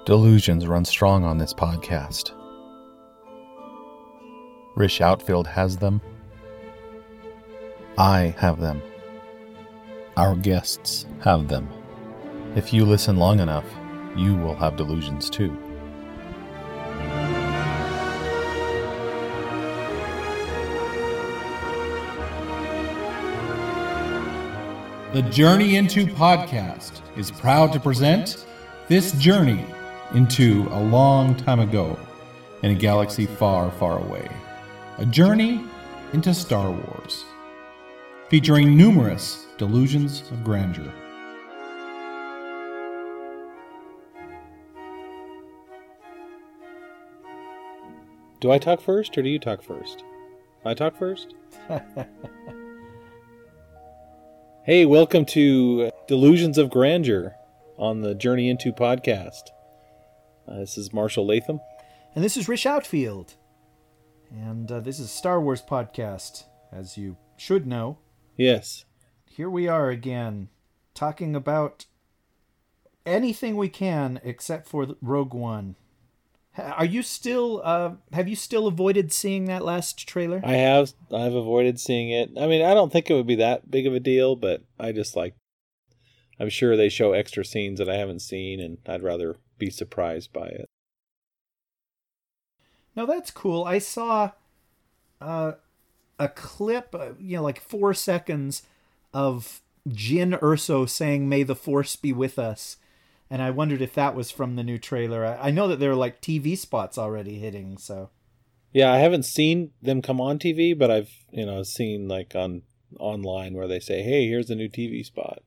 Delusions run strong on this podcast. Rish Outfield has them. I have them. Our guests have them. If you listen long enough, you will have delusions too. The Journey Into podcast is proud to present this journey into a long time ago in a galaxy far, far away. A journey into Star Wars, featuring numerous delusions of grandeur. Do I talk first or do you talk first? I talk first? Hey, welcome to Delusions of Grandeur on the Journey Into podcast. This is Marshall Latham. And this is Rish Outfield. And this is a Star Wars podcast, as you should know. Yes. Here we are again, talking about anything we can except for Rogue One. Are you still, have you still avoided seeing that last trailer? I have. I've avoided seeing it. I mean, I don't think it would be that big of a deal, but I'm sure they show extra scenes that I haven't seen, and I'd rather be surprised by it. No, that's cool. I saw a clip, like 4 seconds of Jyn Erso saying, "May the Force be with us." And I wondered if that was from the new trailer. I know that there are like TV spots already hitting, so. Yeah, I haven't seen them come on TV, but I've, seen like online where they say, "Hey, here's a new TV spot."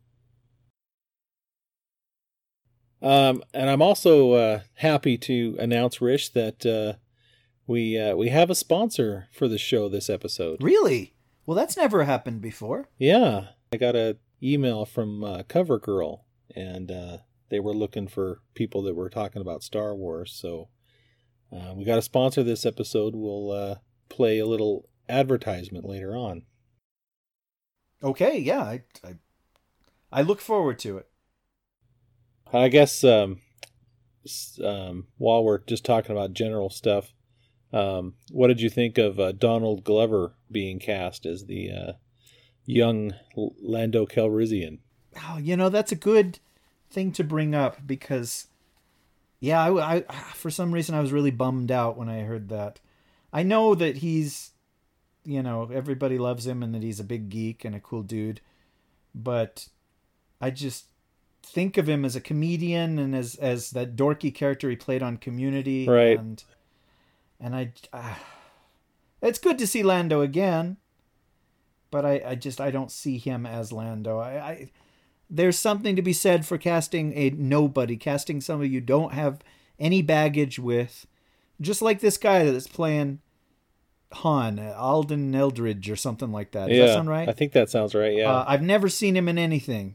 And I'm also happy to announce, Rish, that we have a sponsor for the show this episode. Really? Well, that's never happened before. Yeah, I got an email from CoverGirl, and they were looking for people that were talking about Star Wars. So we got a sponsor this episode. We'll play a little advertisement later on. Okay, yeah, I look forward to it. I guess while we're just talking about general stuff, what did you think of Donald Glover being cast as the young Lando Calrissian? Oh, that's a good thing to bring up because, yeah, I for some reason I was really bummed out when I heard that. I know that he's, everybody loves him and that he's a big geek and a cool dude, but I just think of him as a comedian and as that dorky character he played on Community, right? And I it's good to see Lando again, but I don't see him as Lando. There's something to be said for casting a nobody, casting somebody you don't have any baggage with, just like this guy that's playing Han, Alden Eldridge or something like that. Does that sound right? I think that sounds right, yeah. I've never seen him in anything.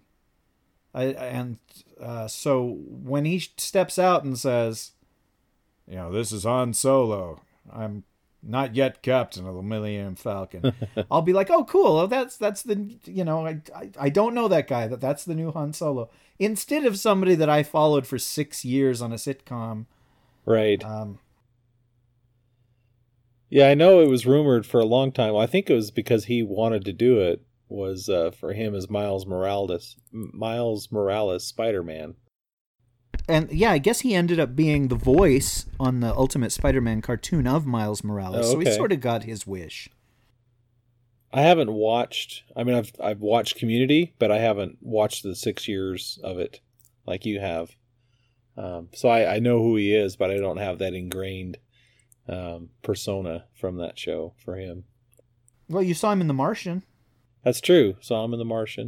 So when he steps out and says, "This is Han Solo. I'm not yet captain of the Millennium Falcon," I'll be like, "Oh, cool. Oh, that's the, I don't know that guy. That's the new Han Solo." Instead of somebody that I followed for 6 years on a sitcom. Right. Yeah, I know it was rumored for a long time. Well, I think it was because he wanted to do it, was for him as Miles Morales, Spider-Man. And yeah, I guess he ended up being the voice on the Ultimate Spider-Man cartoon of Miles Morales. Oh, okay. So he sort of got his wish. I haven't watched, I've watched Community, but I haven't watched the 6 years of it like you have. So I know who he is, but I don't have that ingrained persona from that show for him. Well, you saw him in The Martian. That's true. Saw him in The Martian.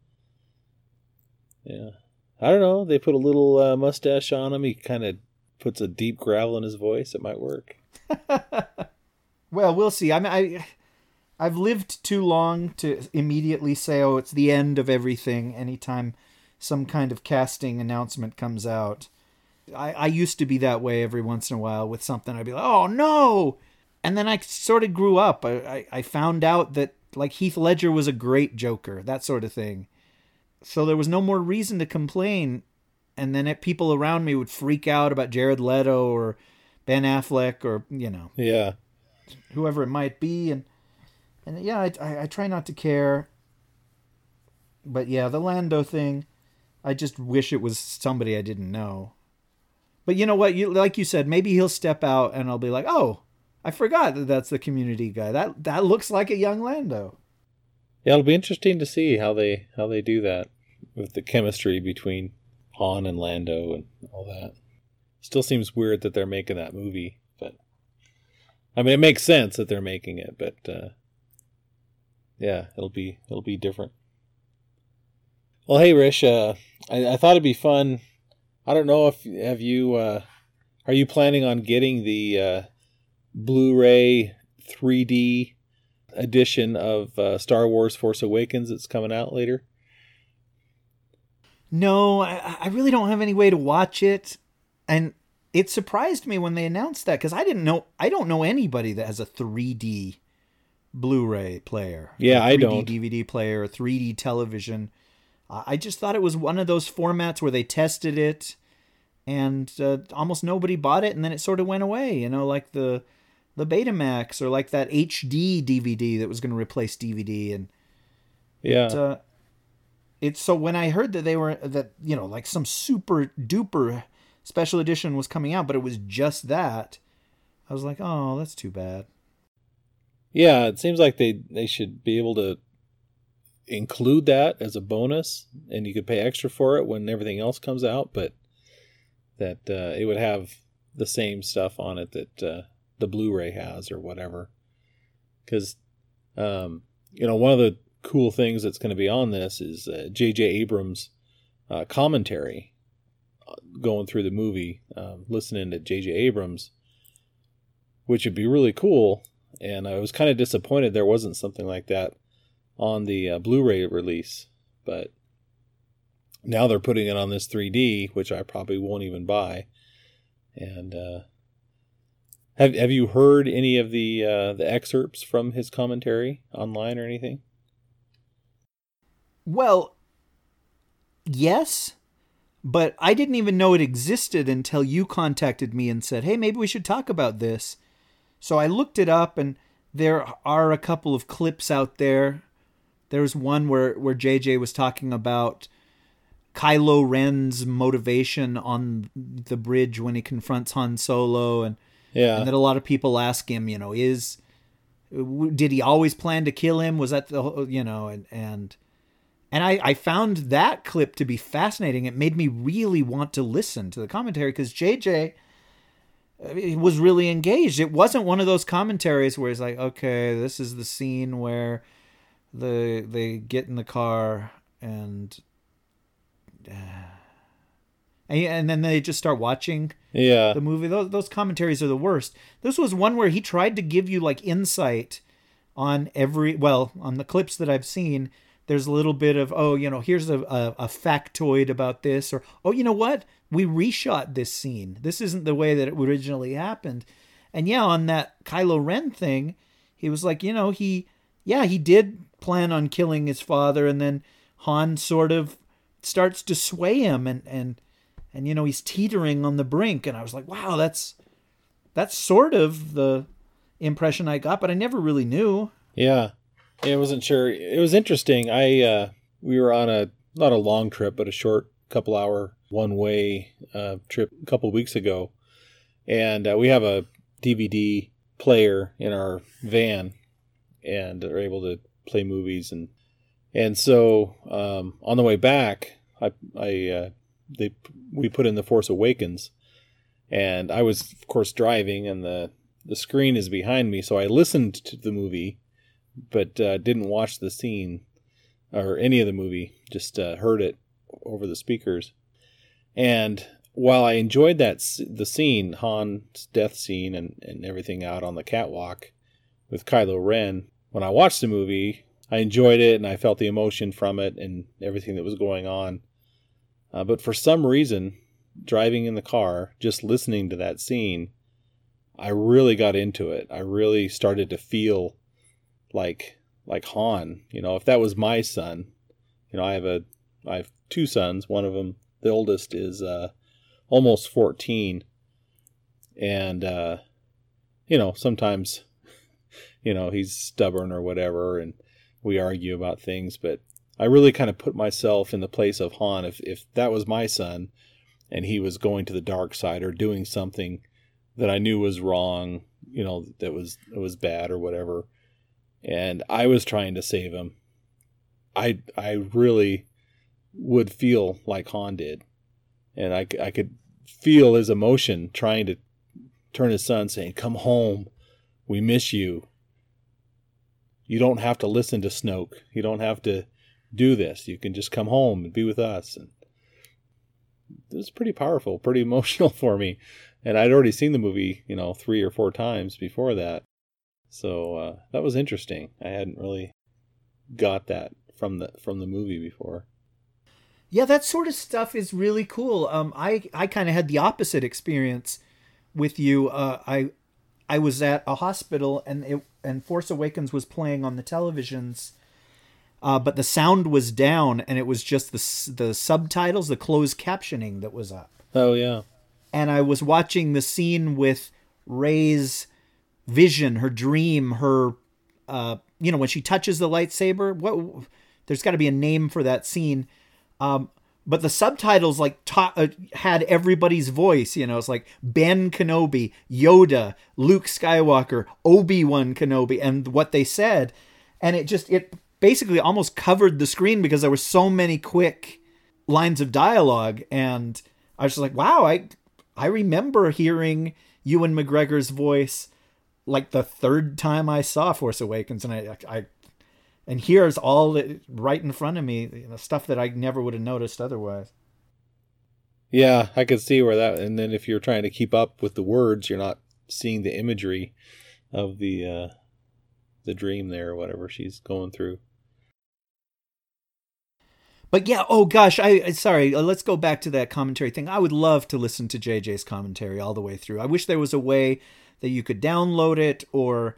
Yeah. I don't know. They put a little mustache on him. He kind of puts a deep gravel in his voice. It might work. Well, we'll see. I've lived too long to immediately say, "Oh, it's the end of everything." Anytime some kind of casting announcement comes out, I used to be that way every once in a while with something. I'd be like, "Oh no!" And then I sort of grew up. I found out that like Heath Ledger was a great Joker, that sort of thing. So there was no more reason to complain and then people around me would freak out about Jared Leto or Ben Affleck or, Yeah. whoever it might be. And yeah, I try not to care. But yeah, the Lando thing, I just wish it was somebody I didn't know. But you know what? Like you said, maybe he'll step out and I'll be like, oh, I forgot that's the Community guy. That looks like a young Lando. Yeah, it'll be interesting to see how they do that with the chemistry between Han and Lando and all that. Still seems weird that they're making that movie, but I mean, it makes sense that they're making it, but yeah, it'll be different. Well, hey, Rish, I thought it'd be fun. I don't know if are you planning on getting the Blu-ray 3D edition of Star Wars Force Awakens that's coming out later? No, I really don't have any way to watch it. And it surprised me when they announced that, because I don't know anybody that has a 3D Blu-ray player. Yeah, I 3D don't. DVD player, a 3D television. I just thought it was one of those formats where they tested it and almost nobody bought it, and then it sort of went away, like the Betamax, or like that HD DVD that was going to replace DVD. And yeah, it's so when I heard that like some super duper special edition was coming out, but it was just that, I was like, oh, that's too bad. Yeah, it seems like they should be able to include that as a bonus, and you could pay extra for it when everything else comes out, but that it would have the same stuff on it that the Blu-ray has or whatever. Because one of the cool things that's going to be on this is J.J. Abrams' commentary going through the movie, listening to J.J. Abrams, which would be really cool. And I was kind of disappointed there wasn't something like that on the Blu-ray release, but now they're putting it on this 3D, which I probably won't even buy. And have you heard any of the excerpts from his commentary online or anything? Well, yes, but I didn't even know it existed until you contacted me and said, hey, maybe we should talk about this. So I looked it up, and there are a couple of clips out there. There's one where JJ was talking about Kylo Ren's motivation on the bridge when he confronts Han Solo, and that a lot of people ask him, did he always plan to kill him? Was that and I found that clip to be fascinating. It made me really want to listen to the commentary, because JJ was really engaged. It wasn't one of those commentaries where he's like, okay, this is the scene where they get in the car and then they just start watching the movie. Those commentaries are the worst. This was one where he tried to give you like insight on on the clips that I've seen. There's a little bit of, here's a factoid about this, or, you know what? We reshot this scene. This isn't the way that it originally happened. And on that Kylo Ren thing, he was like, he did plan on killing his father, and then Han sort of starts to sway him, and he's teetering on the brink. And I was like, wow, that's sort of the impression I got, but I never really knew. Yeah. I wasn't sure. It was interesting. We were on not a long trip, but a short couple-hour one-way trip a couple weeks ago, and we have a DVD player in our van, and are able to play movies, and so on the way back, we put in The Force Awakens, and I was of course driving, and the screen is behind me, so I listened to the movie, but didn't watch the scene or any of the movie, just heard it over the speakers. And while I enjoyed the scene, Han's death scene and everything out on the catwalk with Kylo Ren, when I watched the movie, I enjoyed it and I felt the emotion from it and everything that was going on. But for some reason, driving in the car, just listening to that scene, I really got into it. I really started to feel like Han. If that was my son, I have two sons. One of them The oldest is almost 14. And, sometimes, he's stubborn or whatever, and we argue about things. But I really kind of put myself in the place of Han. If that was my son and he was going to the dark side or doing something that I knew was wrong, that was bad or whatever, and I was trying to save him, I really would feel like Han did. And I could feel his emotion trying to turn his son, saying, "Come home. We miss you. You don't have to listen to Snoke. You don't have to do this. You can just come home and be with us." And it was pretty powerful, pretty emotional for me. And I'd already seen the movie, 3 or 4 times before that. So that was interesting. I hadn't really got that from the movie before. Yeah, that sort of stuff is really cool. I kind of had the opposite experience with you. I was at a hospital and Force Awakens was playing on the televisions, but the sound was down and it was just the subtitles, the closed captioning that was up. Oh yeah. And I was watching the scene with Rey's vision, her dream, her when she touches the lightsaber. There's got to be a name for that scene. But the subtitles had everybody's voice, it's like Ben Kenobi, Yoda, Luke Skywalker, Obi-Wan Kenobi, and what they said. And it basically almost covered the screen because there were so many quick lines of dialogue. And I was just like, wow, I remember hearing Ewan McGregor's voice like the third time I saw Force Awakens. And here's all right in front of me, stuff that I never would have noticed otherwise. Yeah, I could see where that. And then if you're trying to keep up with the words, you're not seeing the imagery of the dream there or whatever she's going through. But yeah, oh gosh, sorry. Let's go back to that commentary thing. I would love to listen to JJ's commentary all the way through. I wish there was a way that you could download it, or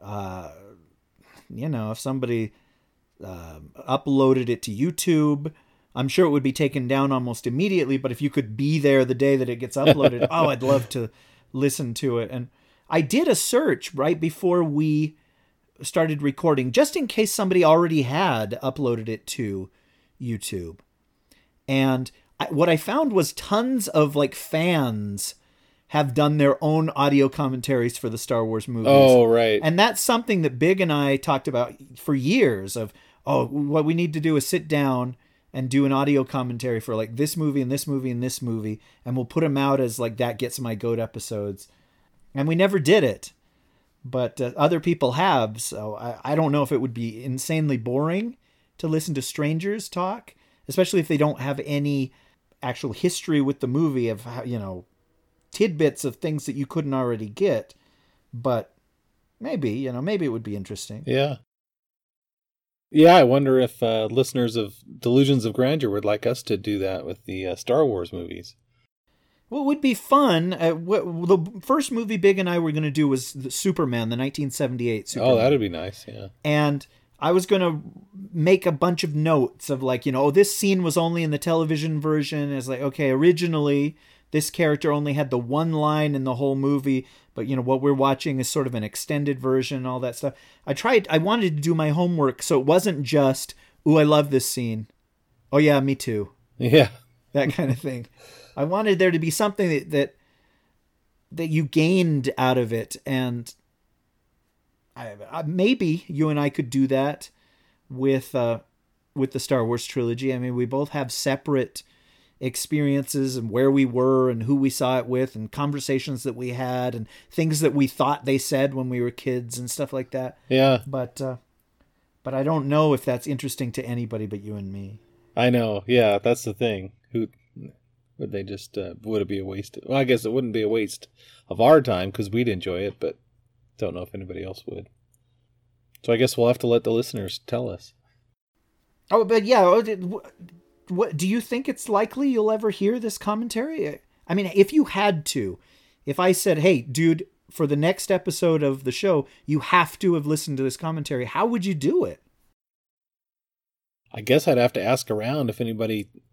if somebody uploaded it to YouTube. I'm sure it would be taken down almost immediately, but if you could be there the day that it gets uploaded, I'd love to listen to it. And I did a search right before we started recording, just in case somebody already had uploaded it to YouTube. And what I found was tons of fans have done their own audio commentaries for the Star Wars movies. Oh, right. And that's something that Big and I talked about for years of, what we need to do is sit down and do an audio commentary for this movie and this movie and this movie. And we'll put them out as that gets my goat episodes. And we never did it, but other people have. So I don't know if it would be insanely boring to listen to strangers talk, especially if they don't have any actual history with the movie of how, tidbits of things that you couldn't already get. But maybe it would be interesting. Yeah. Yeah, I wonder if listeners of Delusions of Grandeur would like us to do that with the Star Wars movies. Well, it would be fun. The first movie Big and I were going to do was Superman, the 1978 Superman. Oh, that'd be nice, yeah. And I was going to make a bunch of notes of this scene was only in the television version. It's okay, originally this character only had the one line in the whole movie, but what we're watching is sort of an extended version, all that stuff. I wanted to do my homework so it wasn't just, ooh, I love this scene. Oh yeah, me too. Yeah. That kind of thing. I wanted there to be something that you gained out of it, and maybe you and I could do that with the Star Wars trilogy. I mean, we both have separate experiences and where we were and who we saw it with and conversations that we had and things that we thought they said when we were kids and stuff like that. Yeah. But I don't know if that's interesting to anybody but you and me. I know. Yeah, that's the thing. Who would they just would it be a waste? Well, I guess it wouldn't be a waste of our time because we'd enjoy it, but don't know if anybody else would. So I guess we'll have to let the listeners tell us. Oh, but yeah, what do you think it's likely you'll ever hear this commentary? I mean, if you had to, if I said, hey, dude, for the next episode of the show, you have to have listened to this commentary, how would you do it? I guess I'd have to ask around if anybody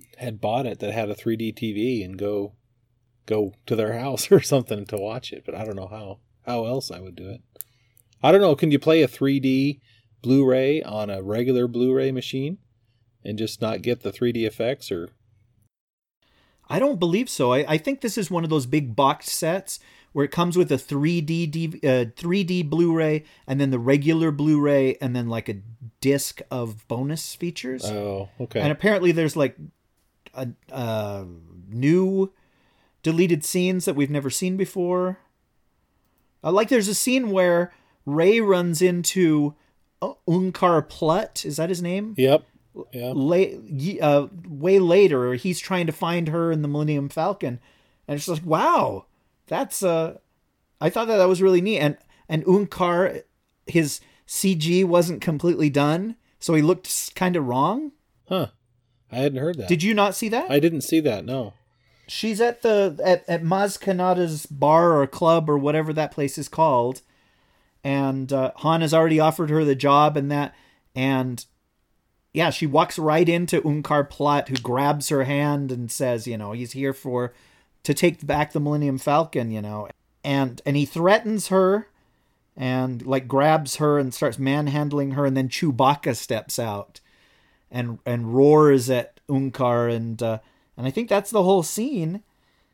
had bought it that had a 3D TV and go to their house or something to watch it, but I don't know how else I would do it. I don't know. Can you play a 3D Blu-ray on a regular Blu-ray machine and just not get the 3D effects? Or I don't believe so. I think this is one of those big box sets where it comes with a 3D Blu-ray and then the regular Blu-ray and then like a disc of bonus features. Oh, okay. And apparently there's like a new deleted scenes that we've never seen before. Like there's a scene where Ray runs into Unkar Plutt. Is that his name? Yep. Yeah. Way later, he's trying to find her in the Millennium Falcon, and it's like, wow, that's I thought that was really neat. And Unkar, his CG wasn't completely done, so he looked kind of wrong. Huh. I hadn't heard that. Did you not see that? I didn't see that. No. She's at Maz Kanata's bar or club or whatever that place is called, and Han has already offered her the job and that, and yeah, she walks right into Unkar Plutt, who grabs her hand and says, he's here to take back the Millennium Falcon, and he threatens her and like grabs her and starts manhandling her, and then Chewbacca steps out and roars at Unkar, and I think that's the whole scene.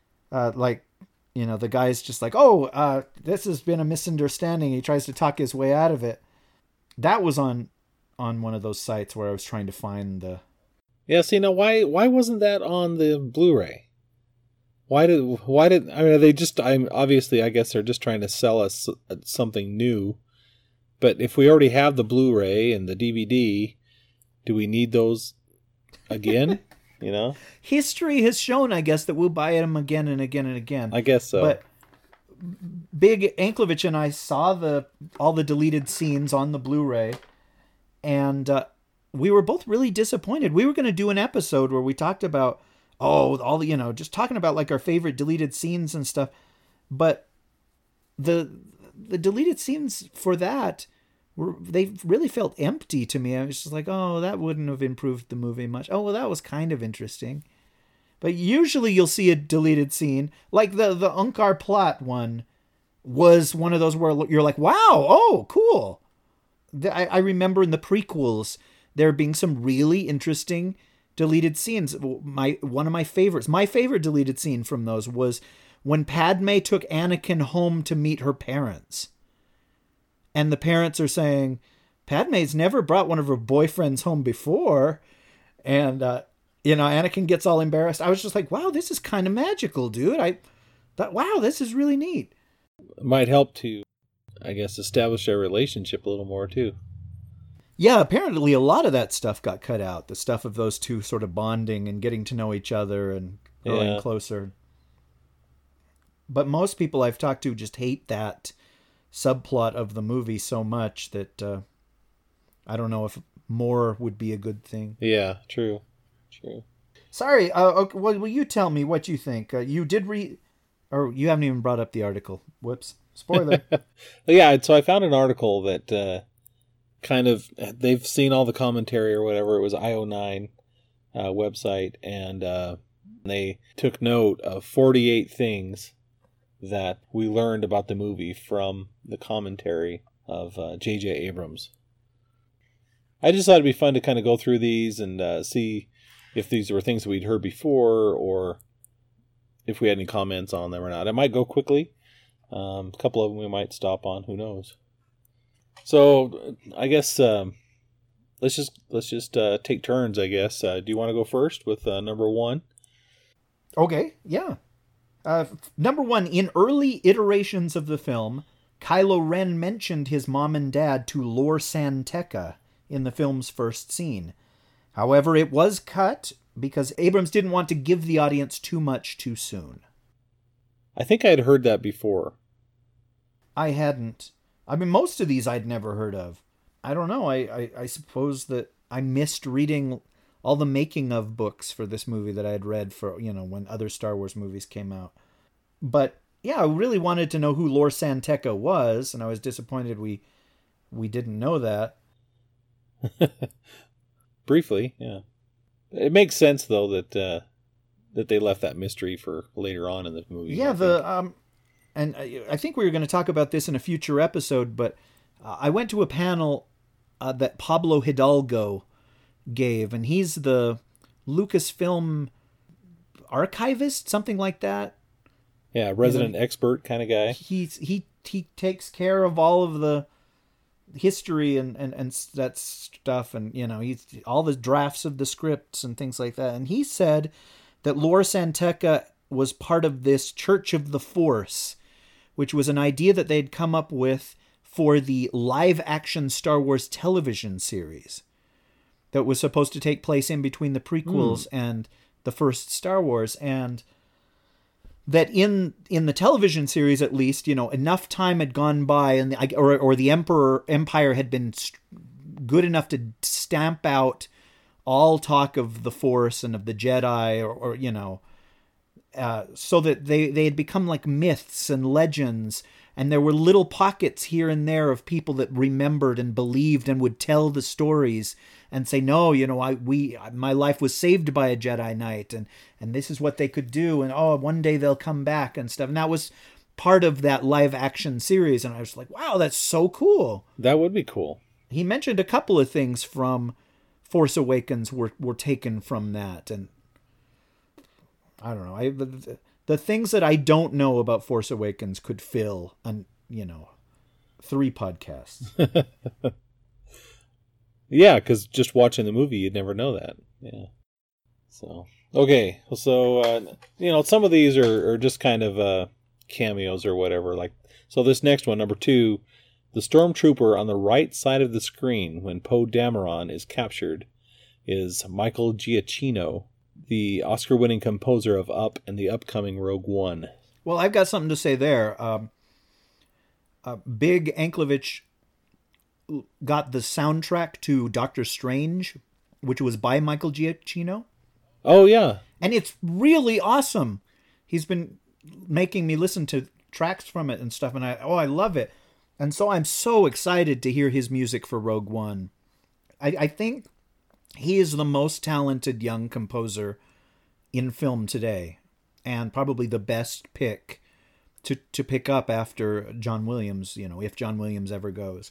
The guy's just like, this has been a misunderstanding. He tries to talk his way out of it. That was on one of those sites where I was trying to find the... Yeah, see, now why wasn't that on the Blu-ray? Why did I mean, are they just, obviously, I guess they're just trying to sell us something new. But if we already have the Blu-ray and the DVD, do we need those again? History has shown, I guess, that we'll buy them again and again and again. I guess so. But Big Anklevich and I saw all the deleted scenes on the Blu-ray, and we were both really disappointed. We were going to do an episode where we talked about all the, just talking about like our favorite deleted scenes and stuff, but the deleted scenes for that they really felt empty to me. I was just like, that wouldn't have improved the movie much. Oh, well, that was kind of interesting. But usually you'll see a deleted scene, like the Unkar Plutt one was one of those where you're like, wow, cool. I remember in the prequels there being some really interesting deleted scenes. One of my favorites, my favorite deleted scene from those was when Padme took Anakin home to meet her parents. And the parents are saying, Padme's never brought one of her boyfriends home before. And, Anakin gets all embarrassed. I was just like, wow, this is kind of magical, dude. I thought, wow, this is really neat. It might help to, I guess, establish their relationship a little more, too. Yeah, apparently a lot of that stuff got cut out. The stuff of those two sort of bonding and getting to know each other and growing closer. But most people I've talked to just hate that subplot of the movie so much that I don't know if more would be a good thing. Yeah, true. Sorry, okay, well, will you tell me what you think? You did or you haven't even brought up the article. Whoops. Spoiler. Yeah, so I found an article that they've seen all the commentary or whatever. It was IO9 website, and they took note of 48 things that we learned about the movie from the commentary of J.J. Abrams. I just thought it'd be fun to kind of go through these and see if these were things that we'd heard before or if we had any comments on them or not. It might go quickly. A couple of them we might stop on. Who knows? So I guess let's just take turns, I guess. Do you want to go first with number one? Okay, yeah. Number one, in early iterations of the film, Kylo Ren mentioned his mom and dad to Lor San Tekka in the film's first scene. However, it was cut because Abrams didn't want to give the audience too much too soon. I think I'd heard that before. I hadn't. I mean, most of these I'd never heard of. I don't know. I suppose that I missed reading all the making of books for this movie that I had read for, when other Star Wars movies came out. But yeah, I really wanted to know who Lor San Tekka was, and I was disappointed we didn't know that. Briefly, yeah. It makes sense though that they left that mystery for later on in the movie. Yeah, and I think we were going to talk about this in a future episode, but I went to a panel that Pablo Hidalgo gave, and he's the Lucasfilm archivist, something like that. Yeah, resident expert kind of guy. He takes care of all of the history and that stuff, and he's all the drafts of the scripts and things like that. And he said that Lor San Tekka was part of this Church of the Force, which was an idea that they'd come up with for the live-action Star Wars television series that was supposed to take place in between the prequels and the first Star Wars. And that in the television series, at least, enough time had gone by, and the Empire had been good enough to stamp out all talk of the Force and of the Jedi, so that they had become like myths and legends, and there were little pockets here and there of people that remembered and believed and would tell the stories and say, no, my life was saved by a Jedi Knight, and this is what they could do, and one day they'll come back and stuff. And that was part of that live action series, and I was like, wow, that's so cool. That would be cool. He mentioned a couple of things from Force Awakens were taken from that, and I don't know. The things that I don't know about Force Awakens could fill 3 podcasts. Yeah, because just watching the movie, you'd never know that. Yeah. So okay, so some of these are just kind of cameos or whatever. Like, so this next one, number 2, the stormtrooper on the right side of the screen when Poe Dameron is captured is Michael Giacchino, the Oscar-winning composer of Up and the upcoming Rogue One. Well, I've got something to say there. Big Anklevich got the soundtrack to Doctor Strange, which was by Michael Giacchino. Oh, yeah. And it's really awesome. He's been making me listen to tracks from it and stuff, and I love it. And so I'm so excited to hear his music for Rogue One. I think he is the most talented young composer in film today, and probably the best pick to pick up after John Williams, if John Williams ever goes.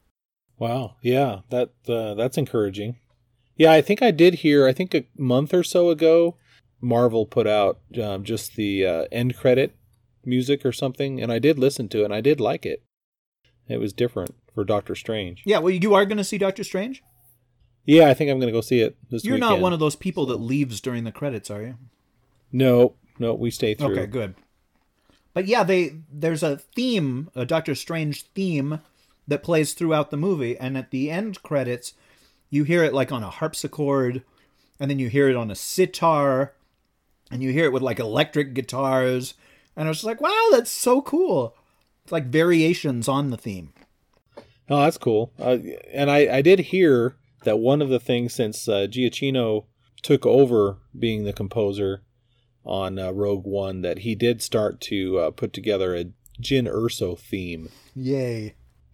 Wow, yeah, that's encouraging. Yeah, I think I did hear, a month or so ago, Marvel put out just the end credit music or something, and I did listen to it, and I did like it. It was different for Doctor Strange. Yeah, well, you are going to see Doctor Strange? Yeah, I think I'm going to go see it this You're weekend. not one of those people that leaves during the credits, are you? No, we stay through. Okay, good. But yeah, there's a theme, a Doctor Strange theme that plays throughout the movie, and at the end credits, you hear it like on a harpsichord, and then you hear it on a sitar, and you hear it with like electric guitars, and I was just like, wow, that's so cool. It's like variations on the theme. Oh, that's cool. And I did hear that one of the things, since Giacchino took over being the composer on Rogue One, that he did start to put together a Jyn Erso theme. Yay.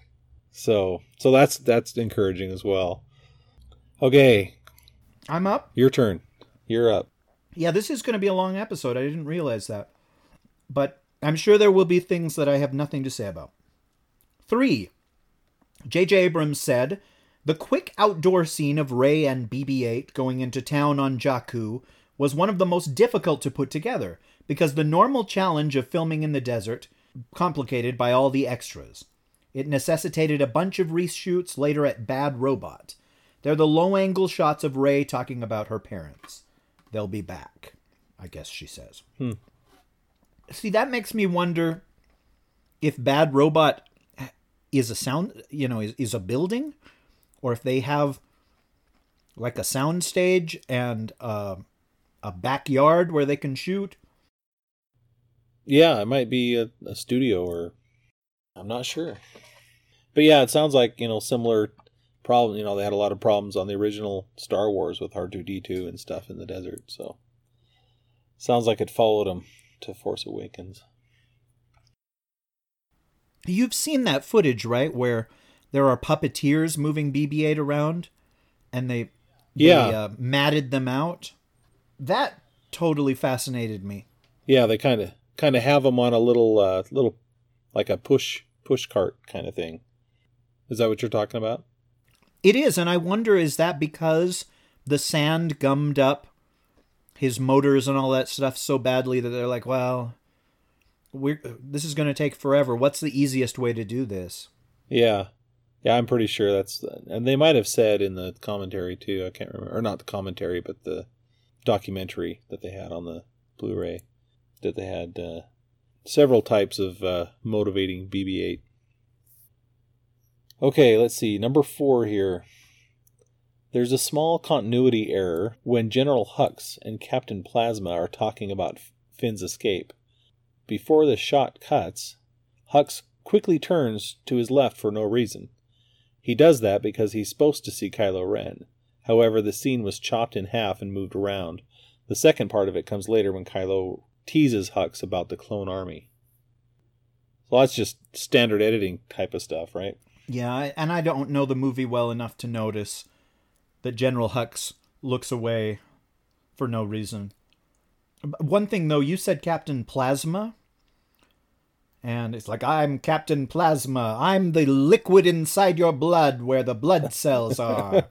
So that's encouraging as well. Okay. I'm up. Your turn. You're up. Yeah, this is going to be a long episode. I didn't realize that. But I'm sure there will be things that I have nothing to say about. 3. J.J. Abrams said, the quick outdoor scene of Rey and BB-8 going into town on Jakku was one of the most difficult to put together, because the normal challenge of filming in the desert, complicated by all the extras. It necessitated a bunch of reshoots later at Bad Robot. They're the low-angle shots of Rey talking about her parents. They'll be back, I guess she says. See, that makes me wonder if Bad Robot is a sound, is a building, or if they have like a sound stage and a backyard where they can shoot. Yeah, it might be a studio, or I'm not sure. But yeah, it sounds like, similar problem. They had a lot of problems on the original Star Wars with R2-D2 and stuff in the desert. So sounds like it followed them to Force Awakens. You've seen that footage, right? Where there are puppeteers moving BB-8 around, and Yeah. matted them out. That totally fascinated me. Yeah, they kind of have them on a little like a push cart kind of thing. Is that what you're talking about? It is, and I wonder, is that because the sand gummed up his motors and all that stuff so badly that they're like, well, this is going to take forever. What's the easiest way to do this? Yeah. Yeah, I'm pretty sure and they might have said in the commentary too, I can't remember, or not the commentary, but the documentary that they had on the Blu-ray, that they had several types of motivating BB-8. Okay, let's see, number 4 here. There's a small continuity error when General Hux and Captain Plasma are talking about Finn's escape. Before the shot cuts, Hux quickly turns to his left for no reason. He does that because he's supposed to see Kylo Ren. However, the scene was chopped in half and moved around. The second part of it comes later when Kylo teases Hux about the clone army. So that's just standard editing type of stuff, right? Yeah, and I don't know the movie well enough to notice that General Hux looks away for no reason. One thing, though, you said Captain Plasma, and it's like, I'm Captain Plasma. I'm the liquid inside your blood where the blood cells are.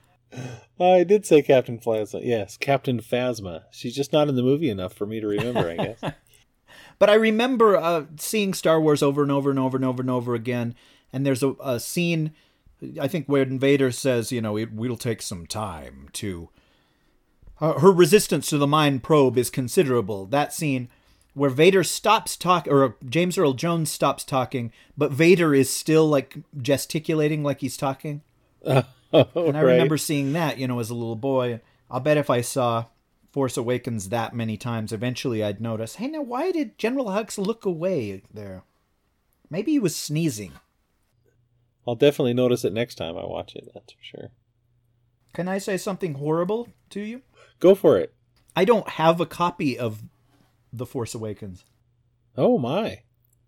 I did say Captain Plasma. Yes, Captain Phasma. She's just not in the movie enough for me to remember, I guess. But I remember seeing Star Wars over and over and over and over and over again, and there's a scene, I think, where Vader says, we'll take some time to... her resistance to the Mind Probe is considerable. That scene where Vader stops talking, or James Earl Jones stops talking, but Vader is still, like, gesticulating like he's talking. And I remember seeing that, as a little boy. I'll bet if I saw Force Awakens that many times, eventually I'd notice, hey, now why did General Hux look away there? Maybe he was sneezing. I'll definitely notice it next time I watch it, that's for sure. Can I say something horrible to you? Go for it. I don't have a copy of The Force Awakens. Oh, my.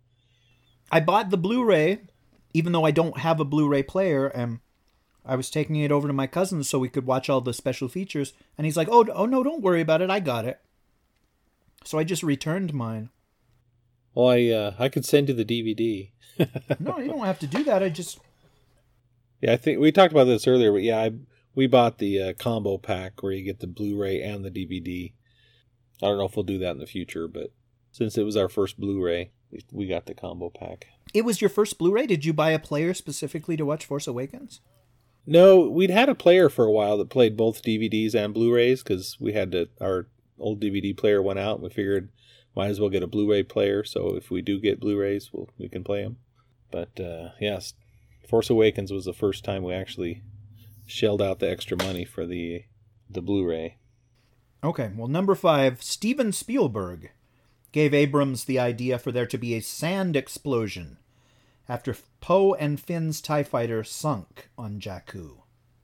I bought the Blu-ray, even though I don't have a Blu-ray player, and I was taking it over to my cousin so we could watch all the special features, and he's like, oh no, don't worry about it, I got it. So I just returned mine. Well, I could send you the DVD. No, you don't have to do that, Yeah, I think we talked about this earlier, but yeah, we bought the combo pack where you get the Blu-ray and the DVD. I don't know if we'll do that in the future, but since it was our first Blu-ray, we got the combo pack. It was your first Blu-ray? Did you buy a player specifically to watch Force Awakens? No, we'd had a player for a while that played both DVDs and Blu-rays because we had our old DVD player went out and we figured might as well get a Blu-ray player. So if we do get Blu-rays, we can play them. But yes, Force Awakens was the first time we actually shelled out the extra money for the Blu-ray. Okay, well, number 5, Steven Spielberg gave Abrams the idea for there to be a sand explosion after Poe and Finn's TIE fighter sunk on Jakku.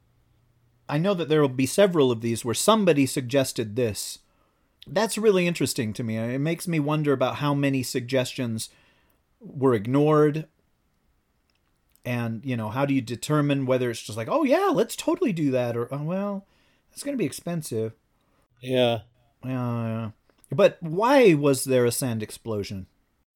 I know that there will be several of these where somebody suggested this. That's really interesting to me. It makes me wonder about how many suggestions were ignored. And, how do you determine whether it's just like, oh yeah, let's totally do that, or, oh, well, it's going to be expensive. Yeah. But why was there a sand explosion?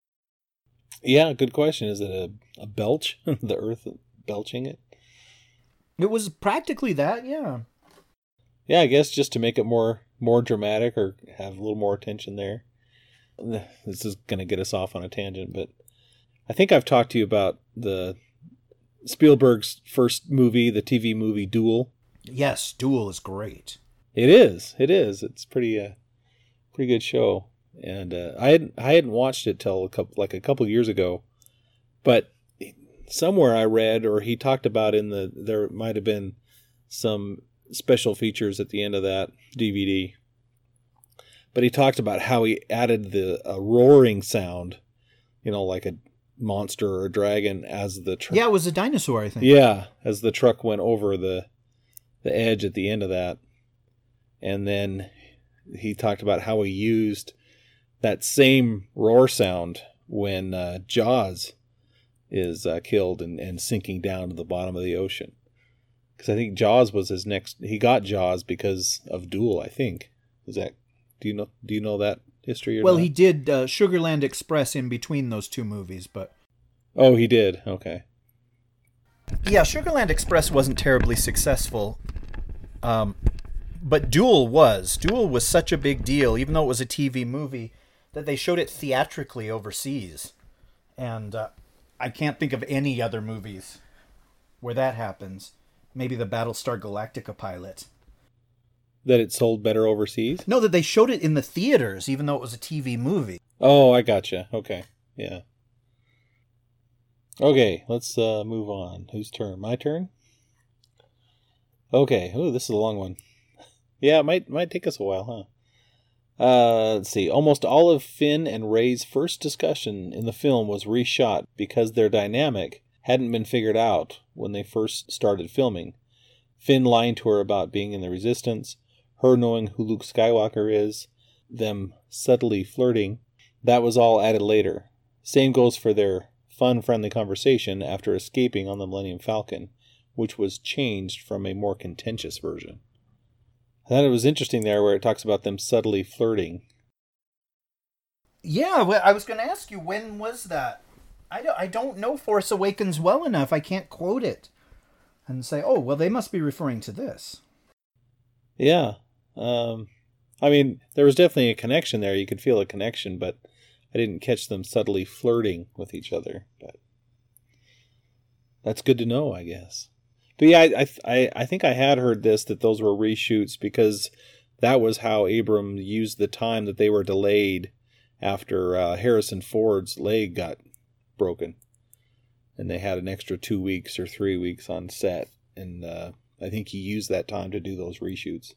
Yeah, good question. Is it a belch? The Earth belching it? It was practically that, yeah. Yeah, I guess just to make it more dramatic or have a little more attention there. This is going to get us off on a tangent, but I think I've talked to you about the Spielberg's first movie, the TV movie Duel. Yes, Duel is great. It is. It's pretty good show. And I hadn't watched it till a couple years ago, but somewhere I read, or he talked about there might have been some special features at the end of that DVD. But he talked about how he added a roaring sound, like a monster or a dragon as the truck. Yeah, it was a dinosaur, I think. Yeah, as the truck went over the edge at the end of that. And then he talked about how he used that same roar sound when Jaws is killed and sinking down to the bottom of the ocean. Because I think Jaws was his next. He got Jaws because of Duel. I think. Is that? Do you know that history? Well, he did Sugarland Express in between those two movies, but. Oh, he did. Okay. Yeah, Sugarland Express wasn't terribly successful. But Duel was. Duel was such a big deal, even though it was a TV movie, that they showed it theatrically overseas. And I can't think of any other movies where that happens. Maybe the Battlestar Galactica pilot. That it sold better overseas? No, that they showed it in the theaters, even though it was a TV movie. Oh, I gotcha. Okay. Yeah. Okay, let's move on. Whose turn? My turn? Okay. Oh, this is a long one. Yeah, it might take us a while, huh? Let's see. Almost all of Finn and Rey's first discussion in the film was reshot because their dynamic hadn't been figured out when they first started filming. Finn lying to her about being in the Resistance, her knowing who Luke Skywalker is, them subtly flirting. That was all added later. Same goes for their fun, friendly conversation after escaping on the Millennium Falcon, which was changed from a more contentious version. I thought it was interesting there where it talks about them subtly flirting. Yeah, well, I was going to ask you, when was that? I don't know Force Awakens well enough. I can't quote it and say, oh, well, they must be referring to this. Yeah. I mean, there was definitely a connection there. You could feel a connection, but I didn't catch them subtly flirting with each other. But that's good to know, I guess. But yeah, I think I had heard this, that those were reshoots because that was how Abrams used the time that they were delayed after Harrison Ford's leg got broken. And they had an extra 2 weeks or 3 weeks on set. And I think he used that time to do those reshoots.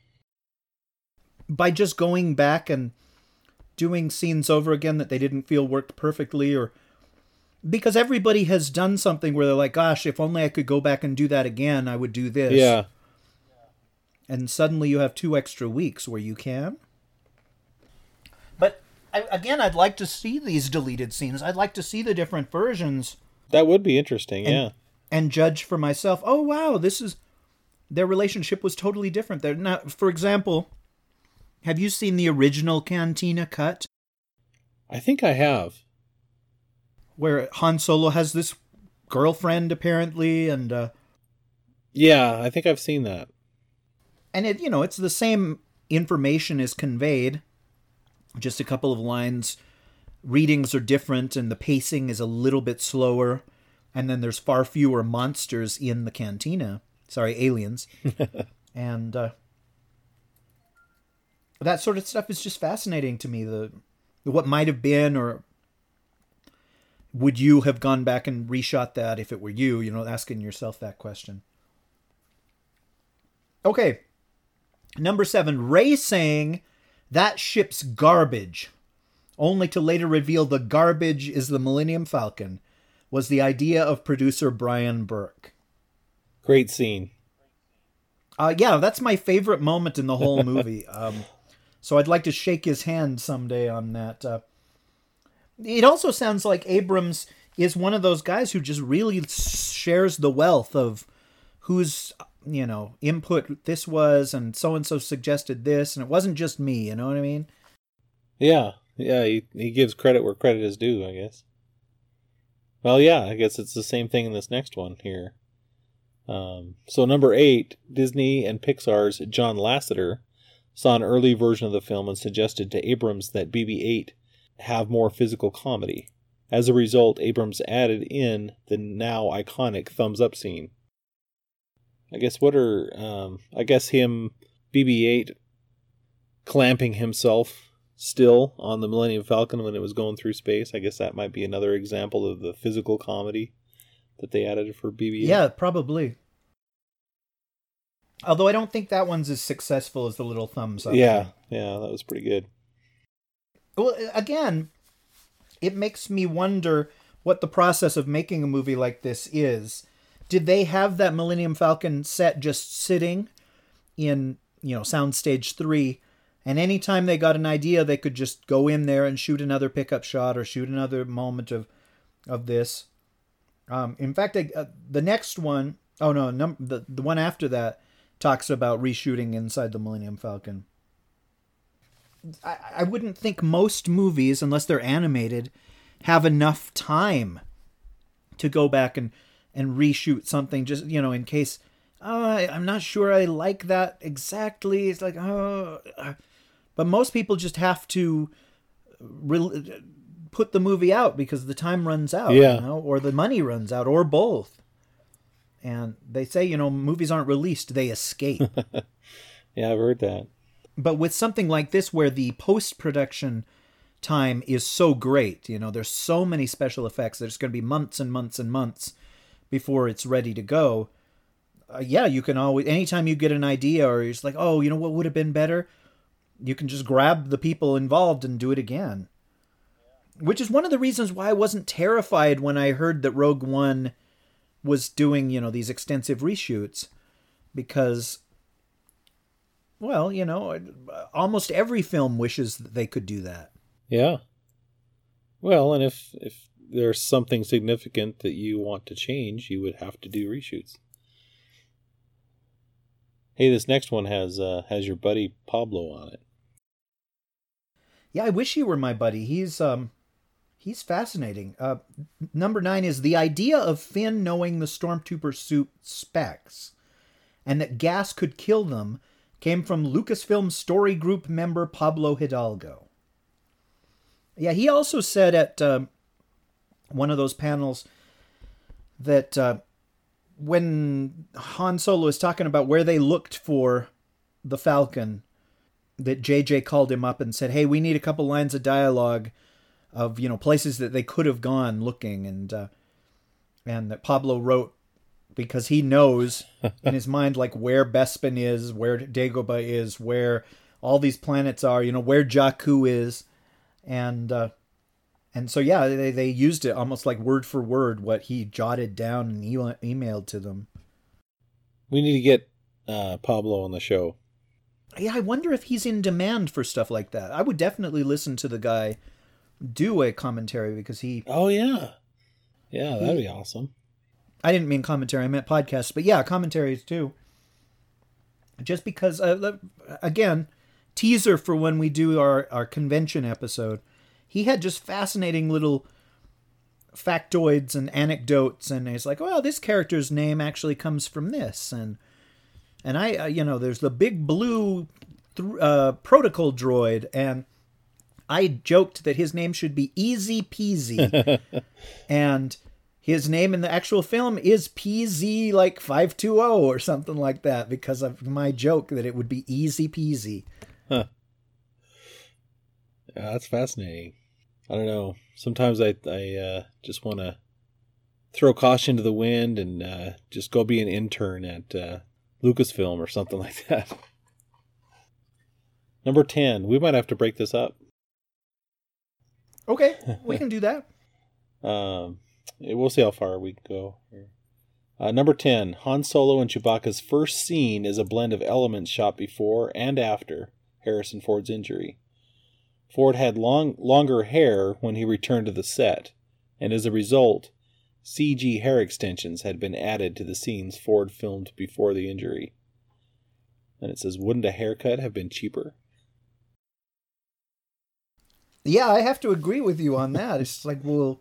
By just going back and doing scenes over again that they didn't feel worked perfectly, or because everybody has done something where they're like, gosh, if only I could go back and do that again, I would do this. Yeah. And suddenly you have 2 extra weeks where you can. But I'd like to see these deleted scenes. I'd like to see the different versions. That would be interesting, yeah. And judge for myself, oh, wow, their relationship was totally different. They're not, for example, have you seen the original Cantina cut? I think I have. Where Han Solo has this girlfriend, apparently, and... yeah, I think I've seen that. And it's the same information is conveyed, just a couple of lines. Readings are different, and the pacing is a little bit slower. And then there's far fewer monsters in the cantina. Sorry, aliens. And that sort of stuff is just fascinating to me. What might have been, or would you have gone back and reshot that if it were you? Asking yourself that question. Okay. Number 7, Rey saying that ship's garbage, only to later reveal the garbage is the Millennium Falcon, was the idea of producer Brian Burke. Great scene. Yeah, that's my favorite moment in the whole movie. So I'd like to shake his hand someday on that. It also sounds like Abrams is one of those guys who just really shares the wealth of whose, input this was, and so suggested this, and it wasn't just me, you know what I mean? Yeah, he gives credit where credit is due, I guess. Well, yeah, I guess it's the same thing in this next one here. So number 8, Disney and Pixar's John Lasseter saw an early version of the film and suggested to Abrams that BB-8 have more physical comedy. As a result, Abrams added in the now iconic thumbs up scene. I guess him, BB-8, clamping himself still on the Millennium Falcon when it was going through space. I guess that might be another example of the physical comedy that they added for BB-8. Yeah, probably. Although I don't think that one's as successful as the little thumbs up. Yeah, that was pretty good. Well, again, it makes me wonder what the process of making a movie like this is. Did they have that Millennium Falcon set just sitting in, Soundstage 3, and anytime they got an idea, they could just go in there and shoot another pickup shot or shoot another moment of this? In fact, the next one, Oh no, the one after that talks about reshooting Inside the Millennium Falcon. I wouldn't think most movies, unless they're animated, have enough time to go back and reshoot something, just, you know, in case, I'm not sure I like that exactly. It's like, but most people just have to put the movie out because the time runs out, Yeah. you know, or the money runs out, or both. And they say, you know, movies aren't released, they escape. Yeah, I've heard that. But with something like this, where the post-production time is so great, you know, there's so many special effects, there's going to be months and months and months before it's ready to go. Yeah, you can always, anytime you get an idea or you're just like, oh, you know what would have been better? You can just grab the people involved and do it again. Which is one of the reasons why I wasn't terrified when I heard that Rogue One was doing, you know, these extensive reshoots. Because, well, you know, almost every film wishes that they could do that. Yeah. Well, and if there's something significant that you want to change, you would have to do reshoots. Hey, this next one has your buddy Pablo on it. Yeah, I wish he were my buddy. He's fascinating. Number 9 is the idea of Finn knowing the Stormtrooper suit specs and that gas could kill them came from Lucasfilm Story Group member Pablo Hidalgo. Yeah, he also said at one of those panels that when Han Solo is talking about where they looked for the Falcon, that JJ called him up and said, hey, we need a couple lines of dialogue of, you know, places that they could have gone looking, and that Pablo wrote, because he knows in his mind, like, where Bespin is, where Dagobah is, where all these planets are, you know, where Jakku is, and so yeah, they used it almost like word for word what he jotted down and emailed to them. We need to get Pablo on the show. Yeah, I wonder if he's in demand for stuff like that. I would definitely listen to the guy do a commentary, because he... Oh, yeah. Yeah, that'd be awesome. I didn't mean commentary, I meant podcasts. But yeah, commentaries too. Just because, again, teaser for when we do our convention episode. He had just fascinating little factoids and anecdotes. And it's like, well, this character's name actually comes from this. And I, you know, there's the big blue protocol droid, and I joked that his name should be Easy Peasy. And his name in the actual film is PZ like 520 or something like that, because of my joke that it would be Easy Peasy. Huh. Yeah, that's fascinating. I don't know. Sometimes I just want to throw caution to the wind and just go be an intern at Lucasfilm or something like that. Number 10. We might have to break this up. Okay, we can do that. We'll see how far we go. Number 10. Han Solo and Chewbacca's first scene is a blend of elements shot before and after Harrison Ford's injury. Ford had longer hair when he returned to the set, and as a result, CG hair extensions had been added to the scenes Ford filmed before the injury. And it says, wouldn't a haircut have been cheaper? Yeah, I have to agree with you on that. It's like, well...